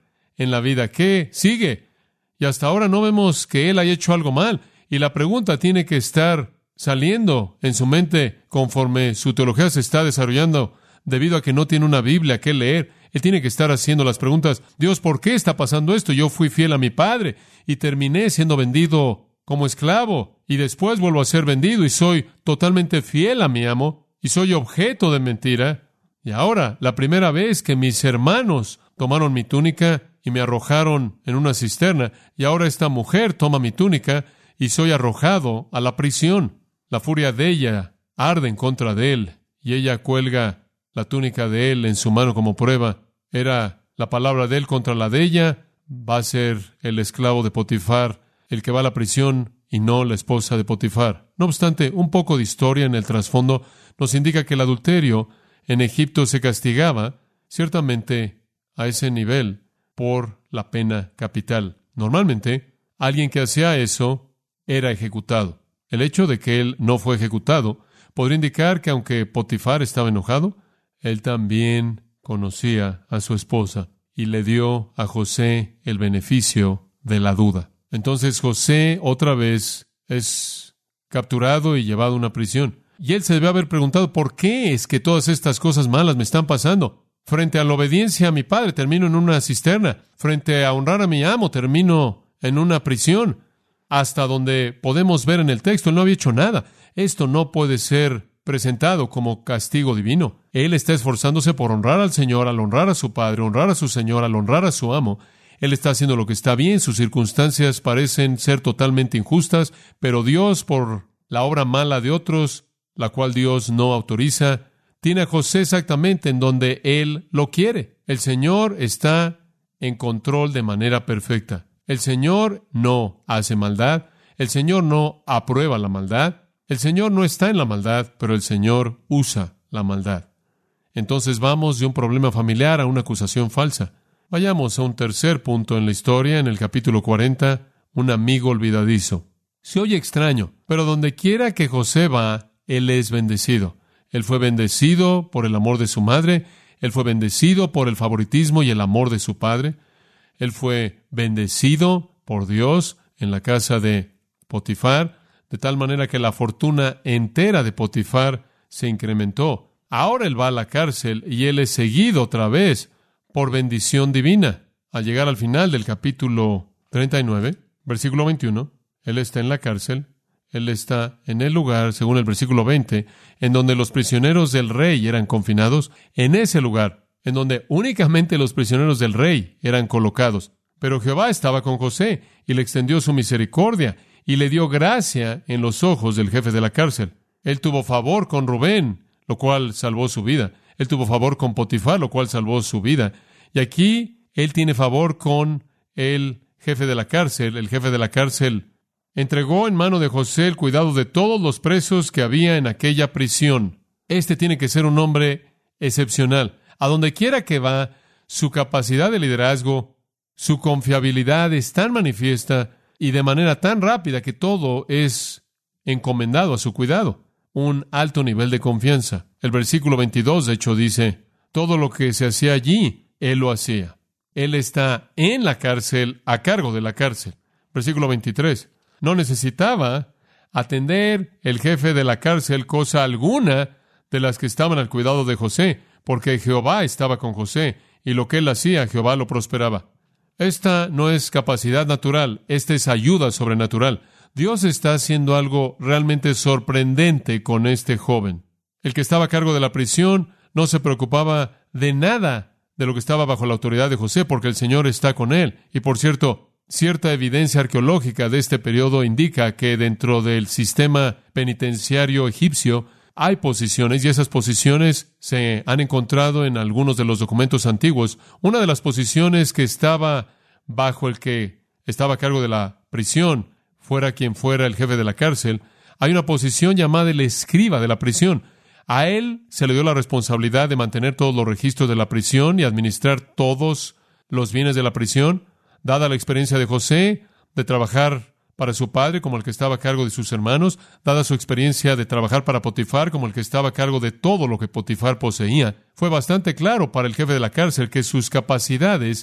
en la vida? ¿Qué sigue? Y hasta ahora no vemos que él haya hecho algo mal. Y la pregunta tiene que estar saliendo en su mente conforme su teología se está desarrollando, debido a que no tiene una Biblia que leer. Él tiene que estar haciendo las preguntas: Dios, ¿por qué está pasando esto? Yo fui fiel a mi padre y terminé siendo vendido como esclavo, y después vuelvo a ser vendido y soy totalmente fiel a mi amo y soy objeto de mentira. Y ahora, la primera vez que mis hermanos tomaron mi túnica y me arrojaron en una cisterna, y ahora esta mujer toma mi túnica y soy arrojado a la prisión. La furia de ella arde en contra de él, y ella cuelga la túnica de él en su mano como prueba. Era la palabra de él contra la de ella. Va a ser el esclavo de Potifar el que va a la prisión y no la esposa de Potifar. No obstante, un poco de historia en el trasfondo nos indica que el adulterio en Egipto se castigaba ciertamente a ese nivel por la pena capital. Normalmente, alguien que hacía eso era ejecutado. El hecho de que él no fue ejecutado podría indicar que aunque Potifar estaba enojado, él también conocía a su esposa y le dio a José el beneficio de la duda. Entonces José otra vez es capturado y llevado a una prisión. Y él se debe haber preguntado: ¿por qué es que todas estas cosas malas me están pasando? Frente a la obediencia a mi padre, termino en una cisterna. Frente a honrar a mi amo, termino en una prisión. Hasta donde podemos ver en el texto, él no había hecho nada. Esto no puede ser presentado como castigo divino. Él está esforzándose por honrar al Señor, al honrar a su padre, honrar a su Señor, al honrar a su amo. Él está haciendo lo que está bien. Sus circunstancias parecen ser totalmente injustas, pero Dios, por la obra mala de otros, la cual Dios no autoriza, tiene a José exactamente en donde Él lo quiere. El Señor está en control de manera perfecta. El Señor no hace maldad. El Señor no aprueba la maldad. El Señor no está en la maldad, pero el Señor usa la maldad. Entonces vamos de un problema familiar a una acusación falsa. Vayamos a un tercer punto en la historia, en el capítulo cuarenta, un amigo olvidadizo. Se oye extraño, pero donde quiera que José va, él es bendecido. Él fue bendecido por el amor de su madre, él fue bendecido por el favoritismo y el amor de su padre, él fue bendecido por Dios en la casa de Potifar, de tal manera que la fortuna entera de Potifar se incrementó. Ahora él va a la cárcel y él es seguido otra vez por bendición divina. Al llegar al final del capítulo treinta y nueve, versículo veintiuno, él está en la cárcel, él está en el lugar, según el versículo veinte, en donde los prisioneros del rey eran confinados, en ese lugar, en donde únicamente los prisioneros del rey eran colocados. Pero Jehová estaba con José y le extendió su misericordia y le dio gracia en los ojos del jefe de la cárcel. Él tuvo favor con Rubén, lo cual salvó su vida. Él tuvo favor con Potifar, lo cual salvó su vida. Y aquí él tiene favor con el jefe de la cárcel. El jefe de la cárcel entregó en mano de José el cuidado de todos los presos que había en aquella prisión. Este tiene que ser un hombre excepcional. A donde quiera que va, su capacidad de liderazgo, su confiabilidad es tan manifiesta y de manera tan rápida que todo es encomendado a su cuidado. Un alto nivel de confianza. El versículo veintidós, de hecho, dice: todo lo que se hacía allí, él lo hacía. Él está en la cárcel, a cargo de la cárcel. Versículo veintitrés. No necesitaba atender el jefe de la cárcel cosa alguna de las que estaban al cuidado de José, porque Jehová estaba con José, y lo que él hacía, Jehová lo prosperaba. Esta no es capacidad natural, esta es ayuda sobrenatural. Dios está haciendo algo realmente sorprendente con este joven. El que estaba a cargo de la prisión no se preocupaba de nada de lo que estaba bajo la autoridad de José, porque el Señor está con él. Y por cierto, cierta evidencia arqueológica de este periodo indica que dentro del sistema penitenciario egipcio hay posiciones, y esas posiciones se han encontrado en algunos de los documentos antiguos. Una de las posiciones que estaba bajo el que estaba a cargo de la prisión, fuera quien fuera el jefe de la cárcel, hay una posición llamada el escriba de la prisión. A él se le dio la responsabilidad de mantener todos los registros de la prisión y administrar todos los bienes de la prisión. Dada la experiencia de José de trabajar para su padre como el que estaba a cargo de sus hermanos, dada su experiencia de trabajar para Potifar como el que estaba a cargo de todo lo que Potifar poseía, fue bastante claro para el jefe de la cárcel que sus capacidades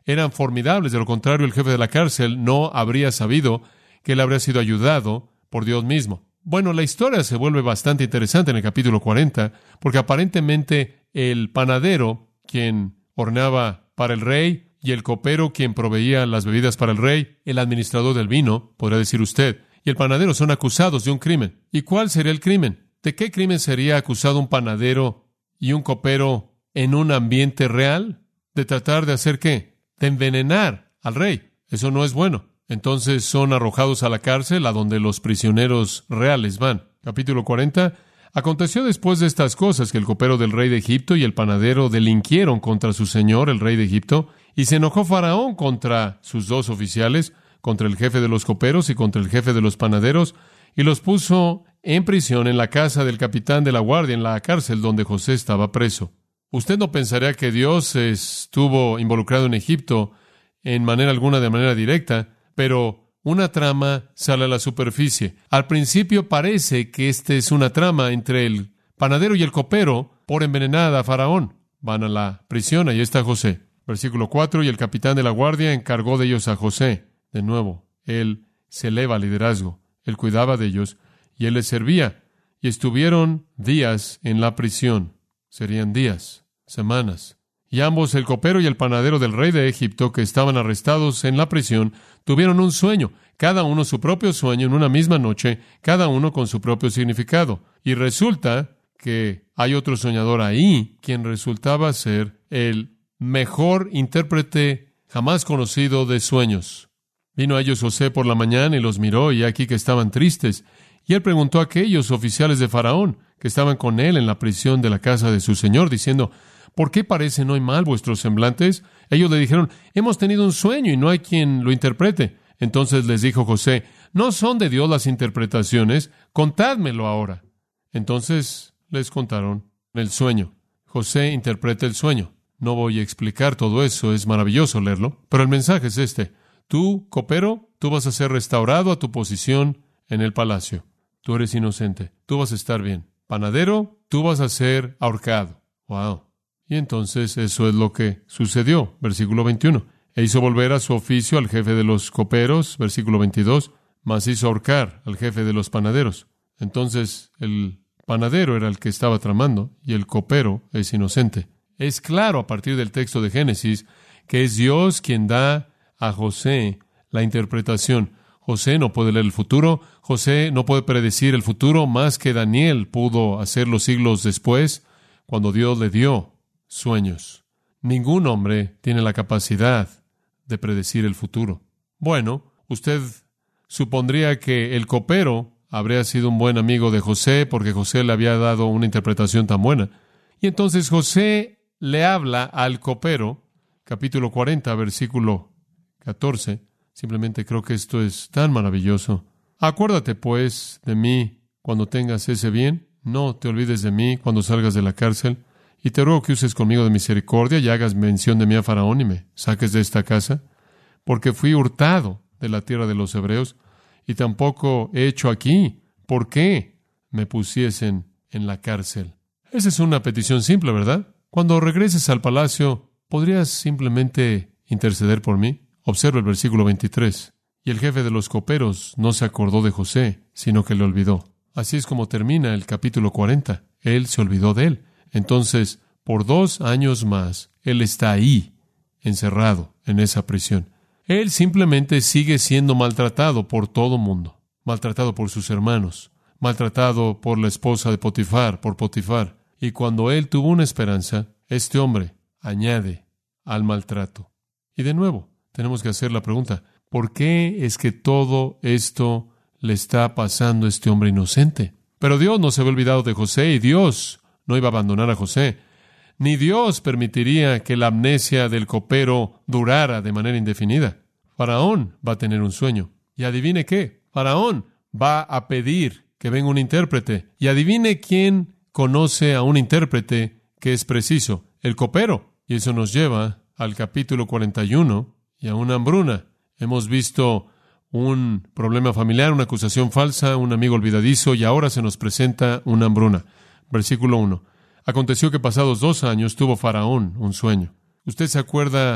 eran formidables. De lo contrario, el jefe de la cárcel no habría sabido que él habría sido ayudado por Dios mismo. Bueno, la historia se vuelve bastante interesante en el capítulo cuarenta, porque aparentemente el panadero, quien horneaba para el rey, y el copero, quien proveía las bebidas para el rey, el administrador del vino, podrá decir usted, y el panadero son acusados de un crimen. ¿Y cuál sería el crimen? ¿De qué crimen sería acusado un panadero y un copero en un ambiente real? ¿De tratar de hacer qué? De envenenar al rey. Eso no es bueno. Entonces son arrojados a la cárcel, a donde los prisioneros reales van. Capítulo cuarenta. Aconteció después de estas cosas que el copero del rey de Egipto y el panadero delinquieron contra su señor, el rey de Egipto, y se enojó Faraón contra sus dos oficiales, contra el jefe de los coperos y contra el jefe de los panaderos, y los puso en prisión en la casa del capitán de la guardia, en la cárcel donde José estaba preso. Usted no pensaría que Dios estuvo involucrado en Egipto en manera alguna, de manera directa, pero una trama sale a la superficie. Al principio parece que esta es una trama entre el panadero y el copero por envenenar a Faraón. Van a la prisión, ahí está José. Versículo cuatro, y el capitán de la guardia encargó de ellos a José. De nuevo, él se eleva al liderazgo. Él cuidaba de ellos y él les servía. Y estuvieron días en la prisión. Serían días, semanas. Y ambos, el copero y el panadero del rey de Egipto, que estaban arrestados en la prisión, tuvieron un sueño, cada uno su propio sueño en una misma noche, cada uno con su propio significado. Y resulta que hay otro soñador ahí, quien resultaba ser el mejor intérprete jamás conocido de sueños. Vino a ellos José por la mañana y los miró, y aquí que estaban tristes. Y él preguntó a aquellos oficiales de Faraón, que estaban con él en la prisión de la casa de su señor, diciendo: ¿por qué parecen hoy mal vuestros semblantes? Ellos le dijeron: hemos tenido un sueño y no hay quien lo interprete. Entonces les dijo José: ¿no son de Dios las interpretaciones? Contádmelo ahora. Entonces les contaron el sueño. José interpreta el sueño. No voy a explicar todo eso, es maravilloso leerlo, pero el mensaje es este: tú, copero, tú vas a ser restaurado a tu posición en el palacio. Tú eres inocente, tú vas a estar bien. Panadero, tú vas a ser ahorcado. Wow. Y entonces eso es lo que sucedió. Versículo veintiuno. E hizo volver a su oficio al jefe de los coperos. Versículo veintidós. Mas hizo ahorcar al jefe de los panaderos. Entonces el panadero era el que estaba tramando y el copero es inocente. Es claro a partir del texto de Génesis que es Dios quien da a José la interpretación. José no puede leer el futuro. José no puede predecir el futuro más que Daniel pudo hacerlo siglos después, cuando Dios le dio sueños. Ningún hombre tiene la capacidad de predecir el futuro. Bueno, usted supondría que el copero habría sido un buen amigo de José porque José le había dado una interpretación tan buena. Y entonces José le habla al copero, capítulo cuarenta, versículo catorce. Simplemente creo que esto es tan maravilloso. Acuérdate, pues, de mí cuando tengas ese bien. No te olvides de mí cuando salgas de la cárcel. Y te ruego que uses conmigo de misericordia y hagas mención de mí a Faraón y me saques de esta casa, porque fui hurtado de la tierra de los hebreos y tampoco he hecho aquí por qué me pusiesen en la cárcel. Esa es una petición simple, ¿verdad? Cuando regreses al palacio, ¿podrías simplemente interceder por mí? Observa el versículo veintitrés. Y el jefe de los coperos no se acordó de José, sino que le olvidó. Así es como termina el capítulo cuarenta. Él se olvidó de él. Entonces, por dos años más, él está ahí, encerrado en esa prisión. Él simplemente sigue siendo maltratado por todo mundo. Maltratado por sus hermanos. Maltratado por la esposa de Potifar, por Potifar. Y cuando él tuvo una esperanza, este hombre añade al maltrato. Y de nuevo, tenemos que hacer la pregunta: ¿por qué es que todo esto le está pasando a este hombre inocente? Pero Dios no se había olvidado de José y Dios no iba a abandonar a José. Ni Dios permitiría que la amnesia del copero durara de manera indefinida. Faraón va a tener un sueño. Y adivine qué, Faraón va a pedir que venga un intérprete. Y adivine quién conoce a un intérprete que es preciso: el copero. Y eso nos lleva al capítulo cuarenta y uno y a una hambruna. Hemos visto un problema familiar, una acusación falsa, un amigo olvidadizo, y ahora se nos presenta una hambruna. Versículo uno. Aconteció que pasados dos años tuvo Faraón un sueño. ¿Usted se acuerda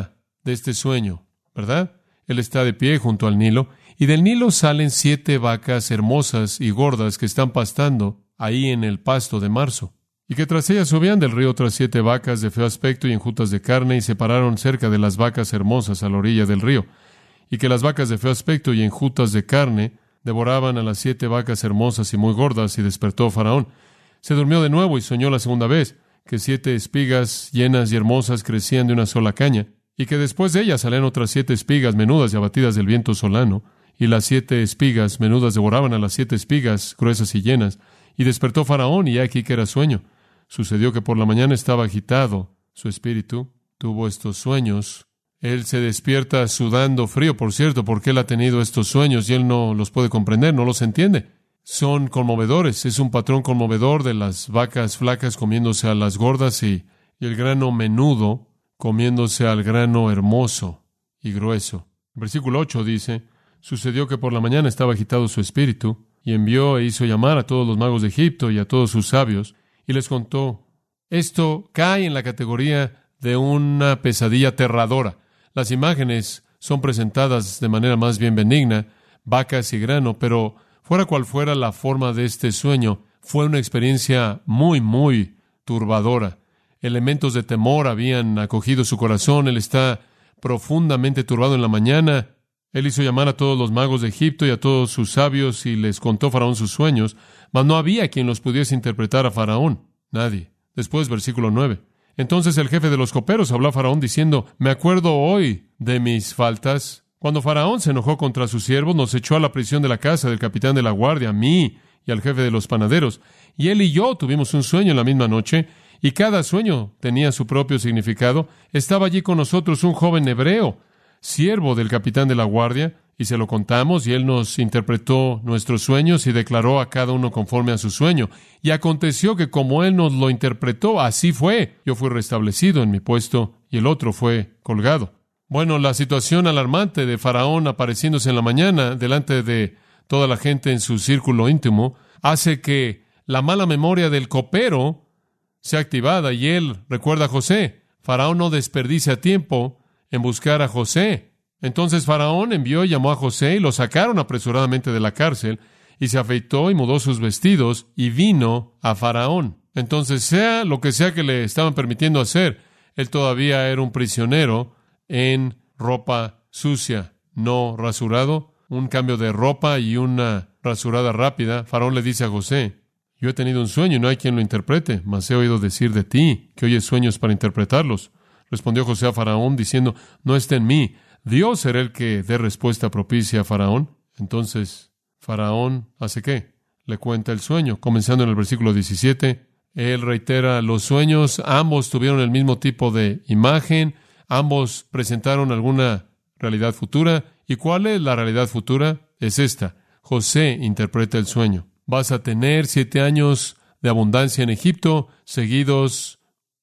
de este sueño, ¿verdad? Él está de pie junto al Nilo, y del Nilo salen siete vacas hermosas y gordas que están pastando ahí en el pasto de marzo, y que tras ellas subían del río otras siete vacas de feo aspecto y enjutas de carne, y se pararon cerca de las vacas hermosas a la orilla del río, y que las vacas de feo aspecto y enjutas de carne devoraban a las siete vacas hermosas y muy gordas, y despertó Faraón. Se durmió de nuevo y soñó la segunda vez, que siete espigas llenas y hermosas crecían de una sola caña, y que después de ellas salían otras siete espigas menudas y abatidas del viento solano, y las siete espigas menudas devoraban a las siete espigas gruesas y llenas. Y despertó Faraón, y aquí que era sueño. Sucedió que por la mañana estaba agitado su espíritu, tuvo estos sueños. Él se despierta sudando frío, por cierto, porque él ha tenido estos sueños y él no los puede comprender, no los entiende. Son conmovedores, es un patrón conmovedor de las vacas flacas comiéndose a las gordas y, y el grano menudo comiéndose al grano hermoso y grueso. Versículo ocho dice, sucedió que por la mañana estaba agitado su espíritu, y envió e hizo llamar a todos los magos de Egipto y a todos sus sabios, y les contó. Esto cae en la categoría de una pesadilla aterradora. Las imágenes son presentadas de manera más bien benigna, vacas y grano, pero fuera cual fuera la forma de este sueño, fue una experiencia muy, muy turbadora. Elementos de temor habían acogido su corazón. Él está profundamente turbado en la mañana. Él hizo llamar a todos los magos de Egipto y a todos sus sabios y les contó Faraón sus sueños, mas no había quien los pudiese interpretar a Faraón. Nadie. Después, versículo nueve. Entonces el jefe de los coperos habló a Faraón diciendo, me acuerdo hoy de mis faltas. Cuando Faraón se enojó contra sus siervos, nos echó a la prisión de la casa del capitán de la guardia, a mí y al jefe de los panaderos. Y él y yo tuvimos un sueño en la misma noche, y cada sueño tenía su propio significado. Estaba allí con nosotros un joven hebreo, siervo del capitán de la guardia, y se lo contamos, y él nos interpretó nuestros sueños y declaró a cada uno conforme a su sueño. Y aconteció que como él nos lo interpretó, así fue. Yo fui restablecido en mi puesto, y el otro fue colgado. Bueno, la situación alarmante de Faraón apareciéndose en la mañana delante de toda la gente en su círculo íntimo hace que la mala memoria del copero sea activada, y él recuerda a José. Faraón no desperdicia tiempo en buscar a José. Entonces Faraón envió y llamó a José, y lo sacaron apresuradamente de la cárcel, y se afeitó y mudó sus vestidos, y vino a Faraón. Entonces, sea lo que sea que le estaban permitiendo hacer, él todavía era un prisionero en ropa sucia, no rasurado, un cambio de ropa y una rasurada rápida. Faraón le dice a José, yo he tenido un sueño y no hay quien lo interprete, mas he oído decir de ti que oyes sueños para interpretarlos. Respondió José a Faraón diciendo, no está en mí, Dios será el que dé respuesta propicia a Faraón. Entonces, Faraón ¿hace qué? Le cuenta el sueño, comenzando en el versículo diecisiete. Él reitera los sueños, ambos tuvieron el mismo tipo de imagen, ambos presentaron alguna realidad futura. ¿Y cuál es la realidad futura? Es esta. José interpreta el sueño. Vas a tener siete años de abundancia en Egipto, seguidos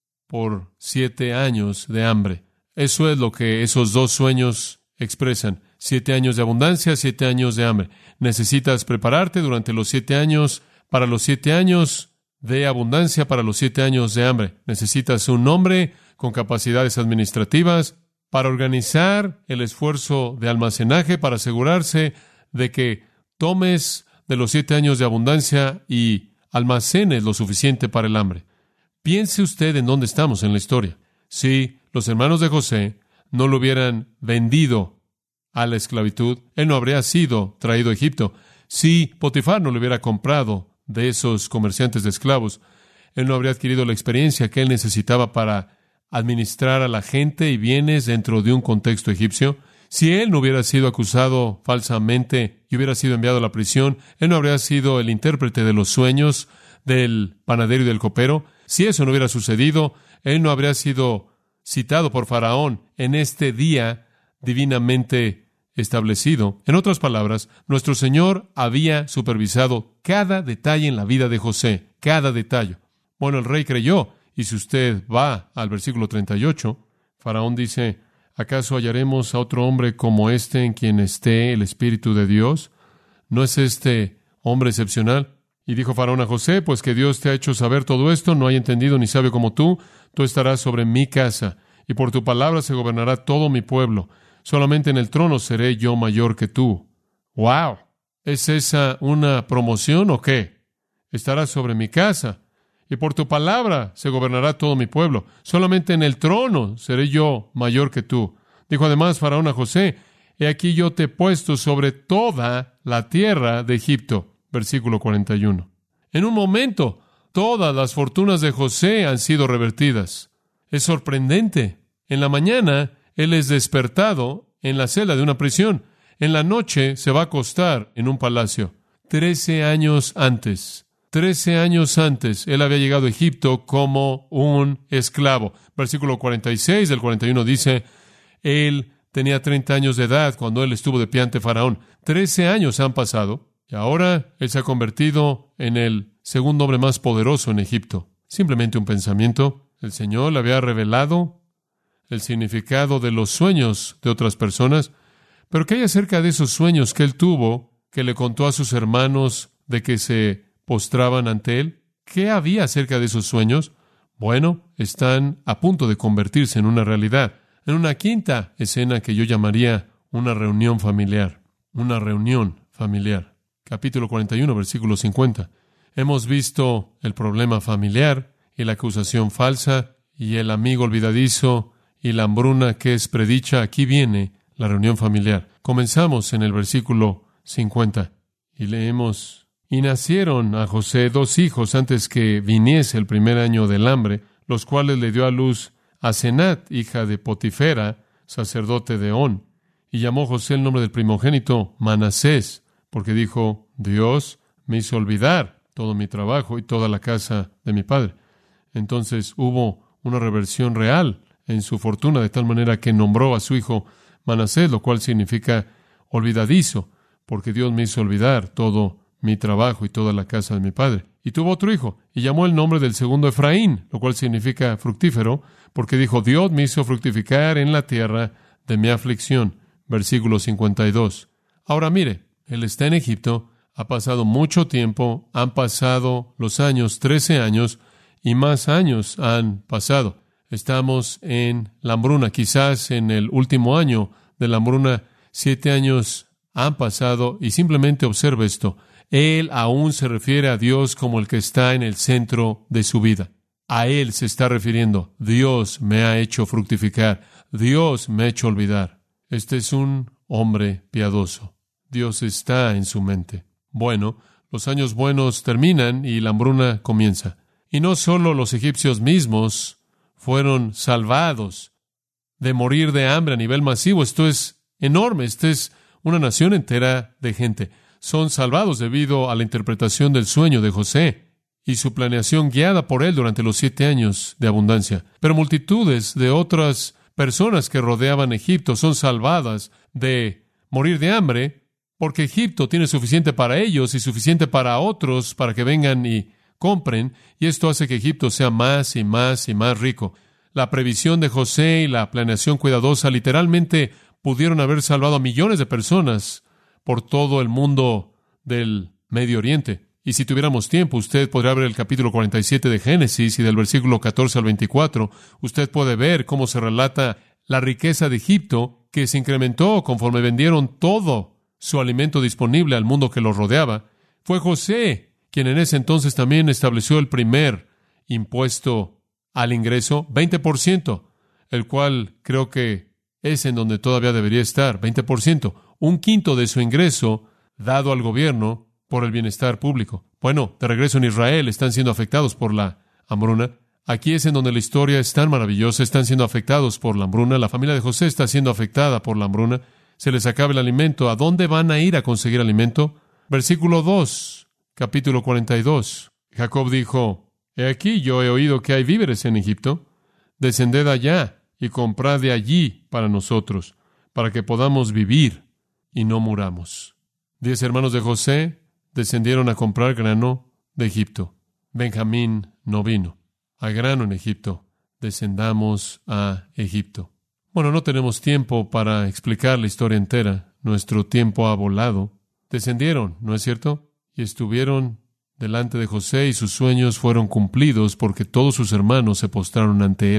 por siete años de hambre. Eso es lo que esos dos sueños expresan. Siete años de abundancia, siete años de hambre. Necesitas prepararte durante los siete años para los siete años de abundancia, para los siete años de hambre. Necesitas un hombre con capacidades administrativas para organizar el esfuerzo de almacenaje, para asegurarse de que tomes de los siete años de abundancia y almacenes lo suficiente para el hambre. Piense usted en dónde estamos en la historia. Si los hermanos de José no lo hubieran vendido a la esclavitud, él no habría sido traído a Egipto. Si Potifar no lo hubiera comprado de esos comerciantes de esclavos, él no habría adquirido la experiencia que él necesitaba para administrar a la gente y bienes dentro de un contexto egipcio. Si él no hubiera sido acusado falsamente y hubiera sido enviado a la prisión, él no habría sido el intérprete de los sueños del panadero y del copero. Si eso no hubiera sucedido, él no habría sido citado por Faraón en este día divinamente establecido. En otras palabras, nuestro Señor había supervisado cada detalle en la vida de José, cada detalle. Bueno, el rey creyó, y si usted va al versículo treinta y ocho, Faraón dice, ¿acaso hallaremos a otro hombre como este en quien esté el Espíritu de Dios? ¿No es este hombre excepcional? Y dijo Faraón a José, pues que Dios te ha hecho saber todo esto, no hay entendido ni sabio como tú, tú estarás sobre mi casa, y por tu palabra se gobernará todo mi pueblo. Solamente en el trono seré yo mayor que tú. ¡Wow! ¿Es esa una promoción o qué? Estarás sobre mi casa, y por tu palabra se gobernará todo mi pueblo. Solamente en el trono seré yo mayor que tú. Dijo además Faraón a José: He aquí yo te he puesto sobre toda la tierra de Egipto. Versículo cuarenta y uno. En un momento, todas las fortunas de José han sido revertidas. Es sorprendente. En la mañana, él es despertado en la celda de una prisión. En la noche se va a acostar en un palacio. Trece años antes, trece años antes, él había llegado a Egipto como un esclavo. Versículo cuarenta y seis del cuarenta y uno dice, él tenía treinta años de edad cuando él estuvo de pie ante Faraón. Trece años han pasado y ahora él se ha convertido en el segundo hombre más poderoso en Egipto. Simplemente un pensamiento. El Señor le había revelado el significado de los sueños de otras personas. Pero ¿qué hay acerca de esos sueños que él tuvo, que le contó a sus hermanos de que se postraban ante él? ¿Qué había acerca de esos sueños? Bueno, están a punto de convertirse en una realidad. En una quinta escena que yo llamaría una reunión familiar. Una reunión familiar. Capítulo cuarenta y uno, versículo cincuenta. Hemos visto el problema familiar y la acusación falsa y el amigo olvidadizo y la hambruna que es predicha. Aquí viene la reunión familiar. Comenzamos en el versículo cincuenta y leemos: Y nacieron a José dos hijos antes que viniese el primer año del hambre, los cuales le dio a luz a Senat, hija de Potifera, sacerdote de On. Y llamó José el nombre del primogénito Manasés, porque dijo: Dios me hizo olvidar todo mi trabajo y toda la casa de mi padre. Entonces hubo una reversión real en su fortuna, de tal manera que nombró a su hijo Manasés, lo cual significa olvidadizo, porque Dios me hizo olvidar todo mi trabajo y toda la casa de mi padre. Y tuvo otro hijo, y llamó el nombre del segundo Efraín, lo cual significa fructífero, porque dijo: Dios me hizo fructificar en la tierra de mi aflicción. Versículo cincuenta y dos. Ahora mire, él está en Egipto, ha pasado mucho tiempo, han pasado los años, trece años, y más años han pasado. Estamos en la hambruna, quizás en el último año de la hambruna, siete años han pasado, y simplemente observe esto. Él aún se refiere a Dios como el que está en el centro de su vida. A Él se está refiriendo. Dios me ha hecho fructificar. Dios me ha hecho olvidar. Este es un hombre piadoso. Dios está en su mente. Bueno, los años buenos terminan y la hambruna comienza. Y no solo los egipcios mismos fueron salvados de morir de hambre a nivel masivo. Esto es enorme. Esta es una nación entera de gente. Son salvados debido a la interpretación del sueño de José y su planeación guiada por él durante los siete años de abundancia. Pero multitudes de otras personas que rodeaban Egipto son salvadas de morir de hambre porque Egipto tiene suficiente para ellos y suficiente para otros para que vengan y compren, y esto hace que Egipto sea más y más y más rico. La previsión de José y la planeación cuidadosa literalmente pudieron haber salvado a millones de personas por todo el mundo del Medio Oriente. Y si tuviéramos tiempo, usted podría ver el capítulo cuarenta y siete de Génesis y del versículo catorce al veinticuatro. Usted puede ver cómo se relata la riqueza de Egipto, que se incrementó conforme vendieron todo su alimento disponible al mundo que los rodeaba. Fue José quien en ese entonces también estableció el primer impuesto al ingreso, veinte por ciento, el cual creo que es en donde todavía debería estar, veinte por ciento. Un quinto de su ingreso dado al gobierno por el bienestar público. Bueno, de regreso en Israel están siendo afectados por la hambruna. Aquí es en donde la historia es tan maravillosa. Están siendo afectados por la hambruna. La familia de José está siendo afectada por la hambruna. Se les acaba el alimento. ¿A dónde van a ir a conseguir alimento? Versículo dos, capítulo cuarenta y dos. Jacob dijo: He aquí, yo he oído que hay víveres en Egipto. Descended allá y comprad de allí para nosotros, para que podamos vivir y no muramos. Diez hermanos de José descendieron a comprar grano de Egipto. Benjamín no vino. Hay grano en Egipto. Descendamos a Egipto. Bueno, no tenemos tiempo para explicar la historia entera. Nuestro tiempo ha volado. Descendieron, ¿no es cierto? Y estuvieron delante de José y sus sueños fueron cumplidos porque todos sus hermanos se postraron ante él.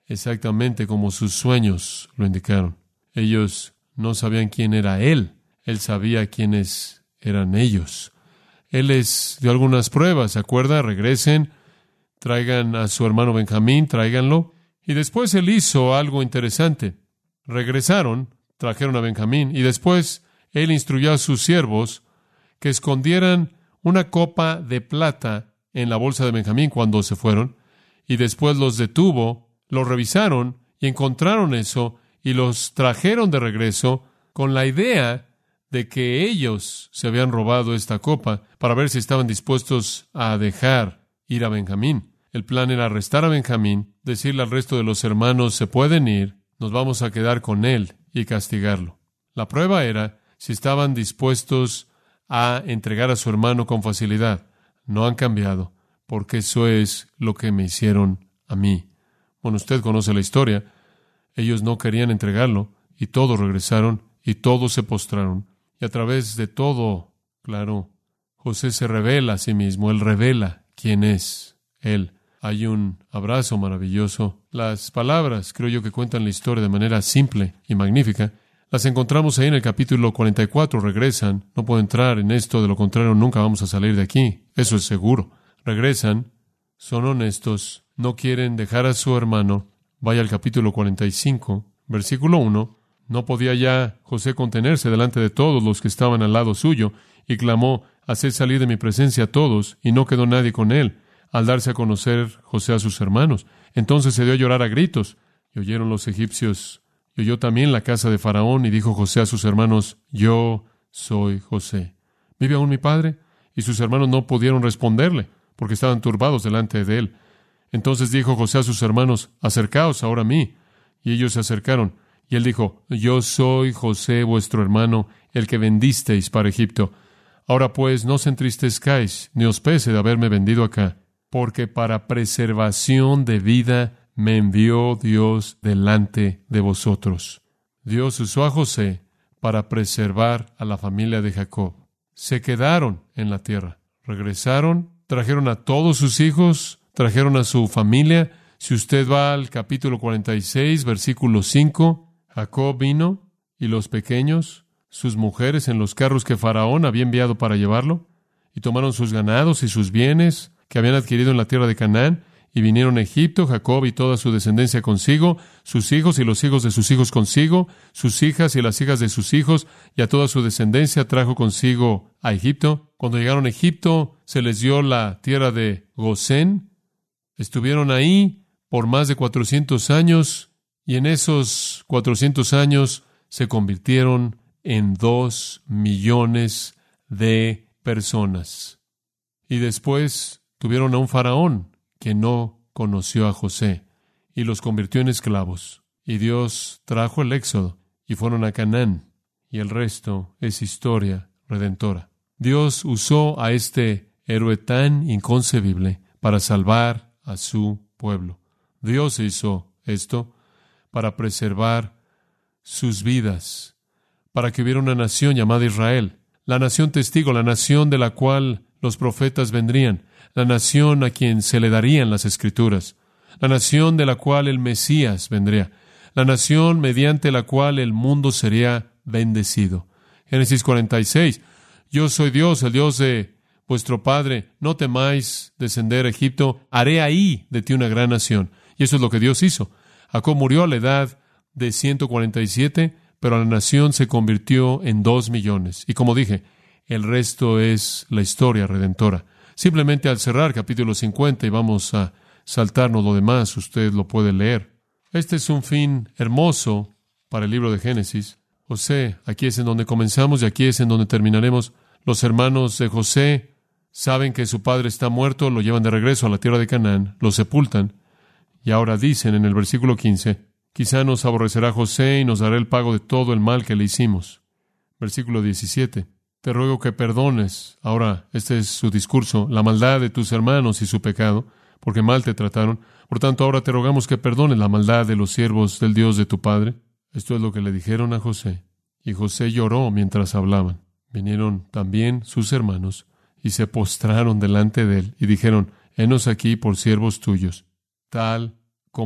exactamente como sus sueños lo indicaron. Ellos no sabían quién era Él. Él sabía quiénes eran ellos. Él les dio algunas pruebas, ¿se acuerda? Regresen, traigan a su hermano Benjamín, tráiganlo. Y después Él hizo algo interesante. Regresaron, trajeron a Benjamín, y después Él instruyó a sus siervos que escondieran una copa de plata en la bolsa de Benjamín cuando se fueron, y después los detuvo, los revisaron y encontraron eso, y los trajeron de regreso con la idea de que ellos se habían robado esta copa para ver si estaban dispuestos a dejar ir a Benjamín. El plan era arrestar a Benjamín, decirle al resto de los hermanos, se pueden ir, nos vamos a quedar con él y castigarlo. La prueba era si estaban dispuestos a entregar a su hermano con facilidad. No han cambiado, porque eso es lo que me hicieron a mí. Bueno, usted conoce la historia. Ellos no querían entregarlo, y todos regresaron, y todos se postraron. Y a través de todo, claro, José se revela a sí mismo. Él revela quién es Él. Hay un abrazo maravilloso. Las palabras, creo yo, que cuentan la historia de manera simple y magnífica, las encontramos ahí en el capítulo cuarenta y cuatro. Regresan. No puedo entrar en esto, de lo contrario nunca vamos a salir de aquí. Eso es seguro. Regresan, son honestos, no quieren dejar a su hermano. Vaya al capítulo cuarenta y cinco, versículo uno. No podía ya José contenerse delante de todos los que estaban al lado suyo, y clamó, haced salir de mi presencia a todos, y no quedó nadie con él, al darse a conocer José a sus hermanos. Entonces se dio a llorar a gritos, y oyeron los egipcios, y oyó también la casa de Faraón, y dijo José a sus hermanos, yo soy José. ¿Vive aún mi padre? Y sus hermanos no pudieron responderle, porque estaban turbados delante de él. Entonces dijo José a sus hermanos, acercaos ahora a mí. Y ellos se acercaron. Y él dijo, yo soy José vuestro hermano, el que vendisteis para Egipto. Ahora pues, no os entristezcáis, ni os pese de haberme vendido acá, porque para preservación de vida me envió Dios delante de vosotros. Dios usó a José para preservar a la familia de Jacob. Se quedaron en la tierra, regresaron, trajeron a todos sus hijos, trajeron a su familia. Si usted va al capítulo cuarenta y seis, versículo cinco, Jacob vino, y los pequeños, sus mujeres, en los carros que Faraón había enviado para llevarlo, y tomaron sus ganados y sus bienes que habían adquirido en la tierra de Canaán, y vinieron a Egipto, Jacob y toda su descendencia consigo, sus hijos y los hijos de sus hijos consigo, sus hijas y las hijas de sus hijos, y a toda su descendencia trajo consigo a Egipto. Cuando llegaron a Egipto, se les dio la tierra de Gosén. Estuvieron ahí por más de cuatrocientos años, y en esos cuatrocientos años se convirtieron en dos millones de personas. Y después tuvieron a un faraón que no conoció a José y los convirtió en esclavos. Y Dios trajo el éxodo y fueron a Canaán. Y el resto es historia redentora. Dios usó a este héroe tan inconcebible para salvar a su pueblo. Dios hizo esto para preservar sus vidas, para que hubiera una nación llamada Israel, la nación testigo, la nación de la cual los profetas vendrían, la nación a quien se le darían las Escrituras, la nación de la cual el Mesías vendría, la nación mediante la cual el mundo sería bendecido. Génesis cuarenta y seis, yo soy Dios, el Dios de vuestro Padre, no temáis descender a Egipto, haré ahí de ti una gran nación. Y eso es lo que Dios hizo. Jacob murió a la edad de ciento cuarenta y siete, pero la nación se convirtió en dos millones. Y como dije, el resto es la historia redentora. Simplemente al cerrar capítulo cincuenta, y vamos a saltarnos lo demás, usted lo puede leer. Este es un fin hermoso para el libro de Génesis. José, aquí es en donde comenzamos y aquí es en donde terminaremos. Los hermanos de José saben que su padre está muerto, lo llevan de regreso a la tierra de Canaán, lo sepultan. Y ahora dicen en el versículo quince, quizá nos aborrecerá José y nos dará el pago de todo el mal que le hicimos. Versículo diecisiete, te ruego que perdones, ahora este es su discurso, la maldad de tus hermanos y su pecado, porque mal te trataron. Por tanto, ahora te rogamos que perdones la maldad de los siervos del Dios de tu padre. Esto es lo que le dijeron a José. Y José lloró mientras hablaban. Vinieron también sus hermanos y se postraron delante de él y dijeron, henos aquí por siervos tuyos. Tal como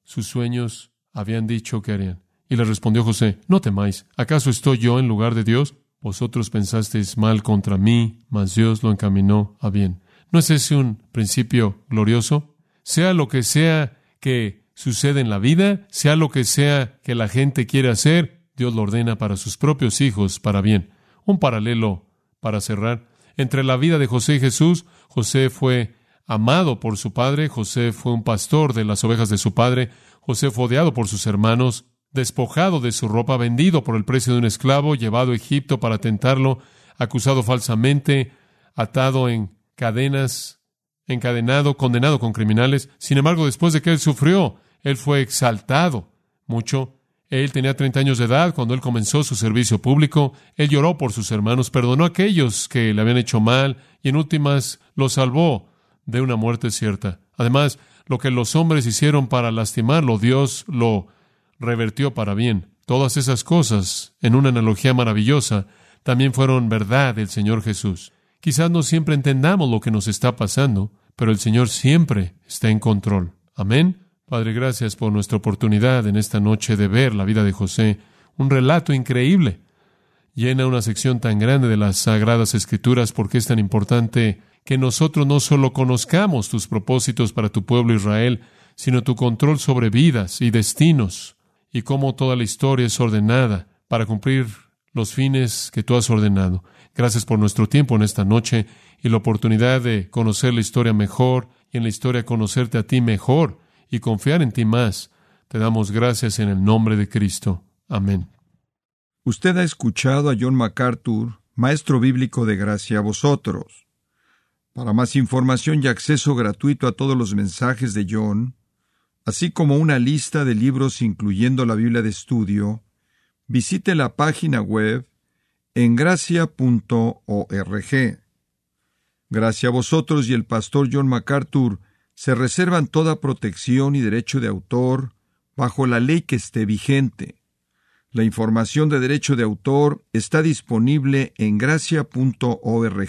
sus sueños habían dicho que harían. Y le respondió José: no temáis, ¿acaso estoy yo en lugar de Dios? Vosotros pensasteis mal contra mí, mas Dios lo encaminó a bien. ¿No es ese un principio glorioso? Sea lo que sea que sucede en la vida, sea lo que sea que la gente quiere hacer, Dios lo ordena para sus propios hijos, para bien. Un paralelo para cerrar. Entre la vida de José y Jesús, José fue amado por su padre, José fue un pastor de las ovejas de su padre, José fue odiado por sus hermanos, despojado de su ropa, vendido por el precio de un esclavo, llevado a Egipto para tentarlo, acusado falsamente, atado en cadenas, encadenado, condenado con criminales. Sin embargo, después de que él sufrió, él fue exaltado mucho. Él tenía treinta años de edad cuando él comenzó su servicio público. Él lloró por sus hermanos, perdonó a aquellos que le habían hecho mal y en últimas los salvó de una muerte cierta. Además, lo que los hombres hicieron para lastimarlo, Dios lo revertió para bien. Todas esas cosas, en una analogía maravillosa, también fueron verdad del Señor Jesús. Quizás no siempre entendamos lo que nos está pasando, pero el Señor siempre está en control. Amén. Padre, gracias por nuestra oportunidad en esta noche de ver la vida de José, un relato increíble. Llena una sección tan grande de las Sagradas Escrituras porque es tan importante que nosotros no solo conozcamos tus propósitos para tu pueblo Israel, sino tu control sobre vidas y destinos, y cómo toda la historia es ordenada para cumplir los fines que tú has ordenado. Gracias por nuestro tiempo en esta noche y la oportunidad de conocer la historia mejor y en la historia conocerte a ti mejor y confiar en ti más. Te damos gracias en el nombre de Cristo. Amén. Usted ha escuchado a John MacArthur, maestro bíblico de Gracia a Vosotros. Para más información y acceso gratuito a todos los mensajes de John, así como una lista de libros incluyendo la Biblia de estudio, visite la página web en gracia punto org. Gracia a Vosotros y el pastor John MacArthur se reservan toda protección y derecho de autor bajo la ley que esté vigente. La información de derecho de autor está disponible en gracia punto org,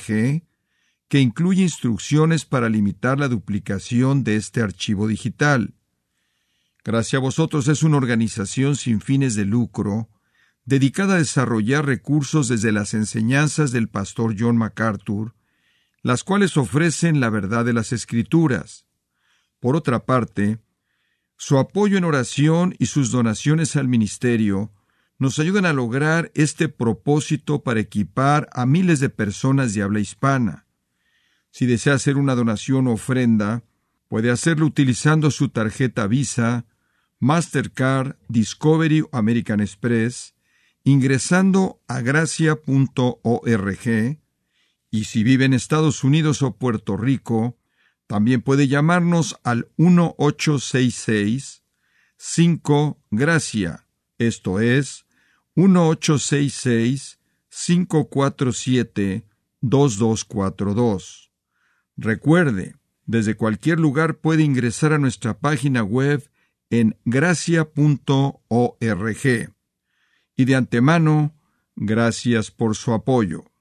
que incluye instrucciones para limitar la duplicación de este archivo digital. Gracia a Vosotros es una organización sin fines de lucro dedicada a desarrollar recursos desde las enseñanzas del pastor John MacArthur, las cuales ofrecen la verdad de las Escrituras. Por otra parte, su apoyo en oración y sus donaciones al ministerio nos ayudan a lograr este propósito para equipar a miles de personas de habla hispana. Si desea hacer una donación o ofrenda, puede hacerlo utilizando su tarjeta Visa, Mastercard, Discovery o American Express, ingresando a gracia punto org, y si vive en Estados Unidos o Puerto Rico, también puede llamarnos al uno ocho seis seis cinco Gracia, esto es, uno ocho seis seis cinco cuatro siete dos dos cuatro dos. Recuerde, desde cualquier lugar puede ingresar a nuestra página web en gracia punto org. Y de antemano, gracias por su apoyo.